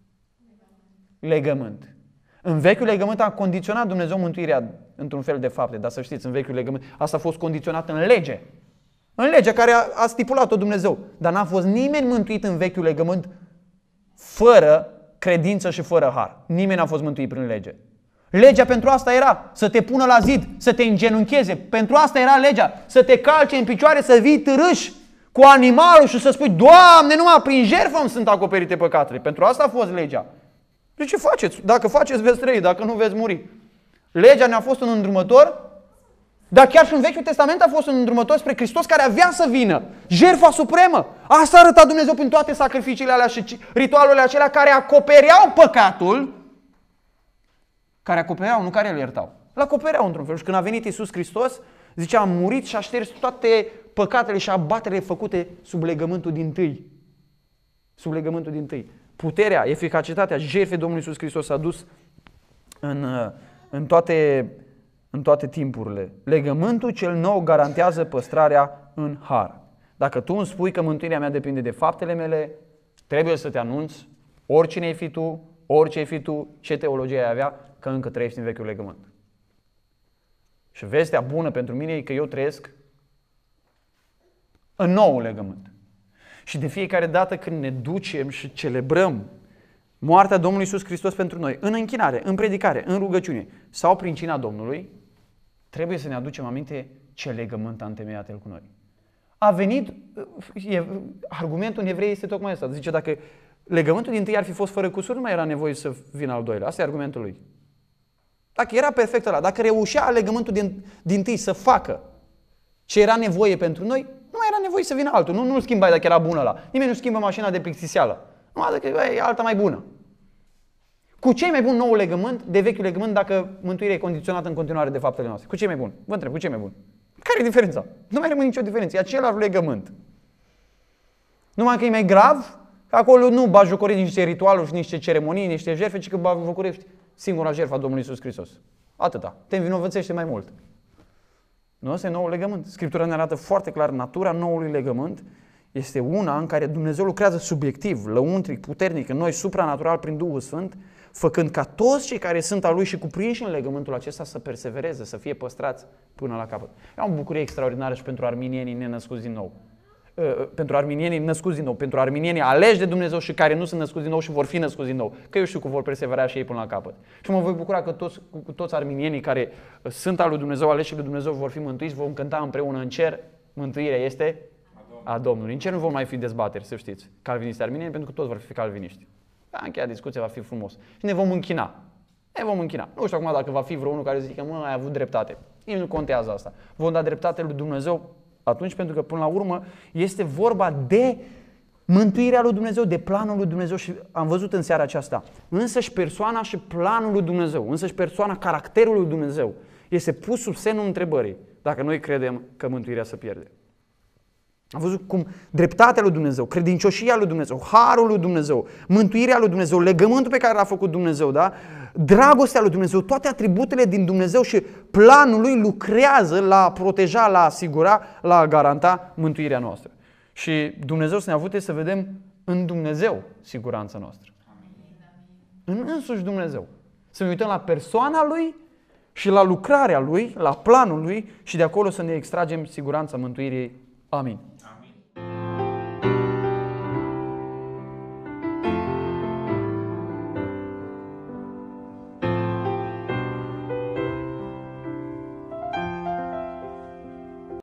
legământ. În vechiul legământ a condiționat Dumnezeu mântuirea într-un fel de fapte, dar să știți, în vechiul legământ asta a fost condiționat în lege. În legea care a, a stipulat-o Dumnezeu. Dar n-a fost nimeni mântuit în vechiul legământ fără credință și fără har. Nimeni n-a fost mântuit prin lege. Legea pentru asta era să te pună la zid, să te îngenuncheze. Pentru asta era legea, să te calce în picioare, să vii târâși cu animalul și să spui, Doamne, numai prin jertfă îmi sunt acoperite păcatele. Pentru asta a fost legea. De ce faceți? Dacă faceți, veți trăi, dacă nu, veți muri. Legea ne-a fost un îndrumător, dar chiar și în Vechiul Testament a fost un îndrumător spre Hristos care avea să vină. Jertfa supremă. Asta arăta Dumnezeu prin toate sacrificiile alea și ritualurile acelea care acopereau păcatul, care acopereau, nu care îl iertau. Îl acopereau într-un fel. Și când a venit Iisus Hristos, zicea, a murit și a șters toate păcatele și abaterele făcute sub legământul dintâi. Sub legământul dintâi. Puterea, eficacitatea jertfei Domnului Iisus Hristos s-a dus în, în, toate, în toate timpurile. Legământul cel nou garantează păstrarea în har. Dacă tu îmi spui că mântuirea mea depinde de faptele mele, trebuie să te anunț, oricine ai fi tu, orice ai fi tu, ce teologie ai avea, că încă trăiești în vechiul legământ. Și vestea bună pentru mine e că eu trăiesc în noul legământ. Și de fiecare dată când ne ducem și celebrăm moartea Domnului Iisus Hristos pentru noi, în închinare, în predicare, în rugăciune sau prin cina Domnului, trebuie să ne aducem aminte ce legământ a întemeiat El cu noi. A venit, argumentul în evrei este tocmai ăsta. Zice, dacă legământul din tâi ar fi fost fără cusur, nu mai era nevoie să vină al doilea. Asta e argumentul lui. Dacă era perfect ăla, dacă reușea legământul din, din tâi să facă ce era nevoie pentru noi, nu mai era nevoie să vină altul. Nu, nu-l schimbai dacă era bună ăla. Nimeni nu schimbă mașina de plictiseală. Numai dacă e alta mai bună. Cu ce e mai bun noul legământ de vechiul legământ dacă mântuirea e condiționată în continuare de faptele noastre? Cu ce e mai bun? Vă întreb, cu ce e mai bun? Care e diferența? Nu mai rămâne nicio diferență. E același legământ. Numai că e mai grav, că acolo nu bajocorești niște ritualuri, niște ceremonii, niște jertfe, ci că bajocorești singura jertfa Domnului Iisus Hristos. Atâta. Te învinovățește mai mult. Nu, ăsta e noul legământ. Scriptura ne arată foarte clar, natura noului legământ este una în care Dumnezeu lucrează subiectiv, lăuntric, puternic, în noi, supranatural, prin Duhul Sfânt, făcând ca toți cei care sunt al Lui și cuprinși în legământul acesta să persevereze, să fie păstrați până la capăt. E o bucurie extraordinară și pentru arminienii nenăscuți din nou. Pentru arminienii născuți din nou, pentru arminienii aleși de Dumnezeu și care nu sunt născuți din nou și vor fi născuți din nou. Că eu știu că vor persevera și ei până la capăt. Și mă voi bucura că toți, cu toți arminienii care sunt al lui Dumnezeu, aleși lui Dumnezeu, vor fi mântuiți, vom cânta împreună în cer. Mântuirea este a Domnului. În cer nu vor mai fi dezbateri, să știți, calviniști arminieni, pentru că toți vor fi calviniști. Da, încheia discuția, va fi frumos. Și ne vom închina. Ne vom închina. Nu știu acum dacă va fi vreunul care zice că mă, ai avut dreptate. Nici nu contează asta. Vom da dreptate lui Dumnezeu atunci, pentru că până la urmă este vorba de mântuirea lui Dumnezeu, de planul lui Dumnezeu. Și am văzut în seara aceasta, însăși persoana și planul lui Dumnezeu, însăși persoana, caracterul lui Dumnezeu este pus sub semnul întrebării dacă noi credem că mântuirea se pierde. Am văzut cum dreptatea lui Dumnezeu, credincioșia lui Dumnezeu, harul lui Dumnezeu, mântuirea lui Dumnezeu, legământul pe care l-a făcut Dumnezeu, da? Dragostea lui Dumnezeu, toate atributele din Dumnezeu și planul lui lucrează la a proteja, la a asigura, la a garanta mântuirea noastră. Și Dumnezeu să ne ajute să vedem în Dumnezeu siguranța noastră. Amin. În însuși Dumnezeu. Să ne uităm la persoana Lui și la lucrarea Lui, la planul Lui și de acolo să ne extragem siguranța mântuirii. Amin.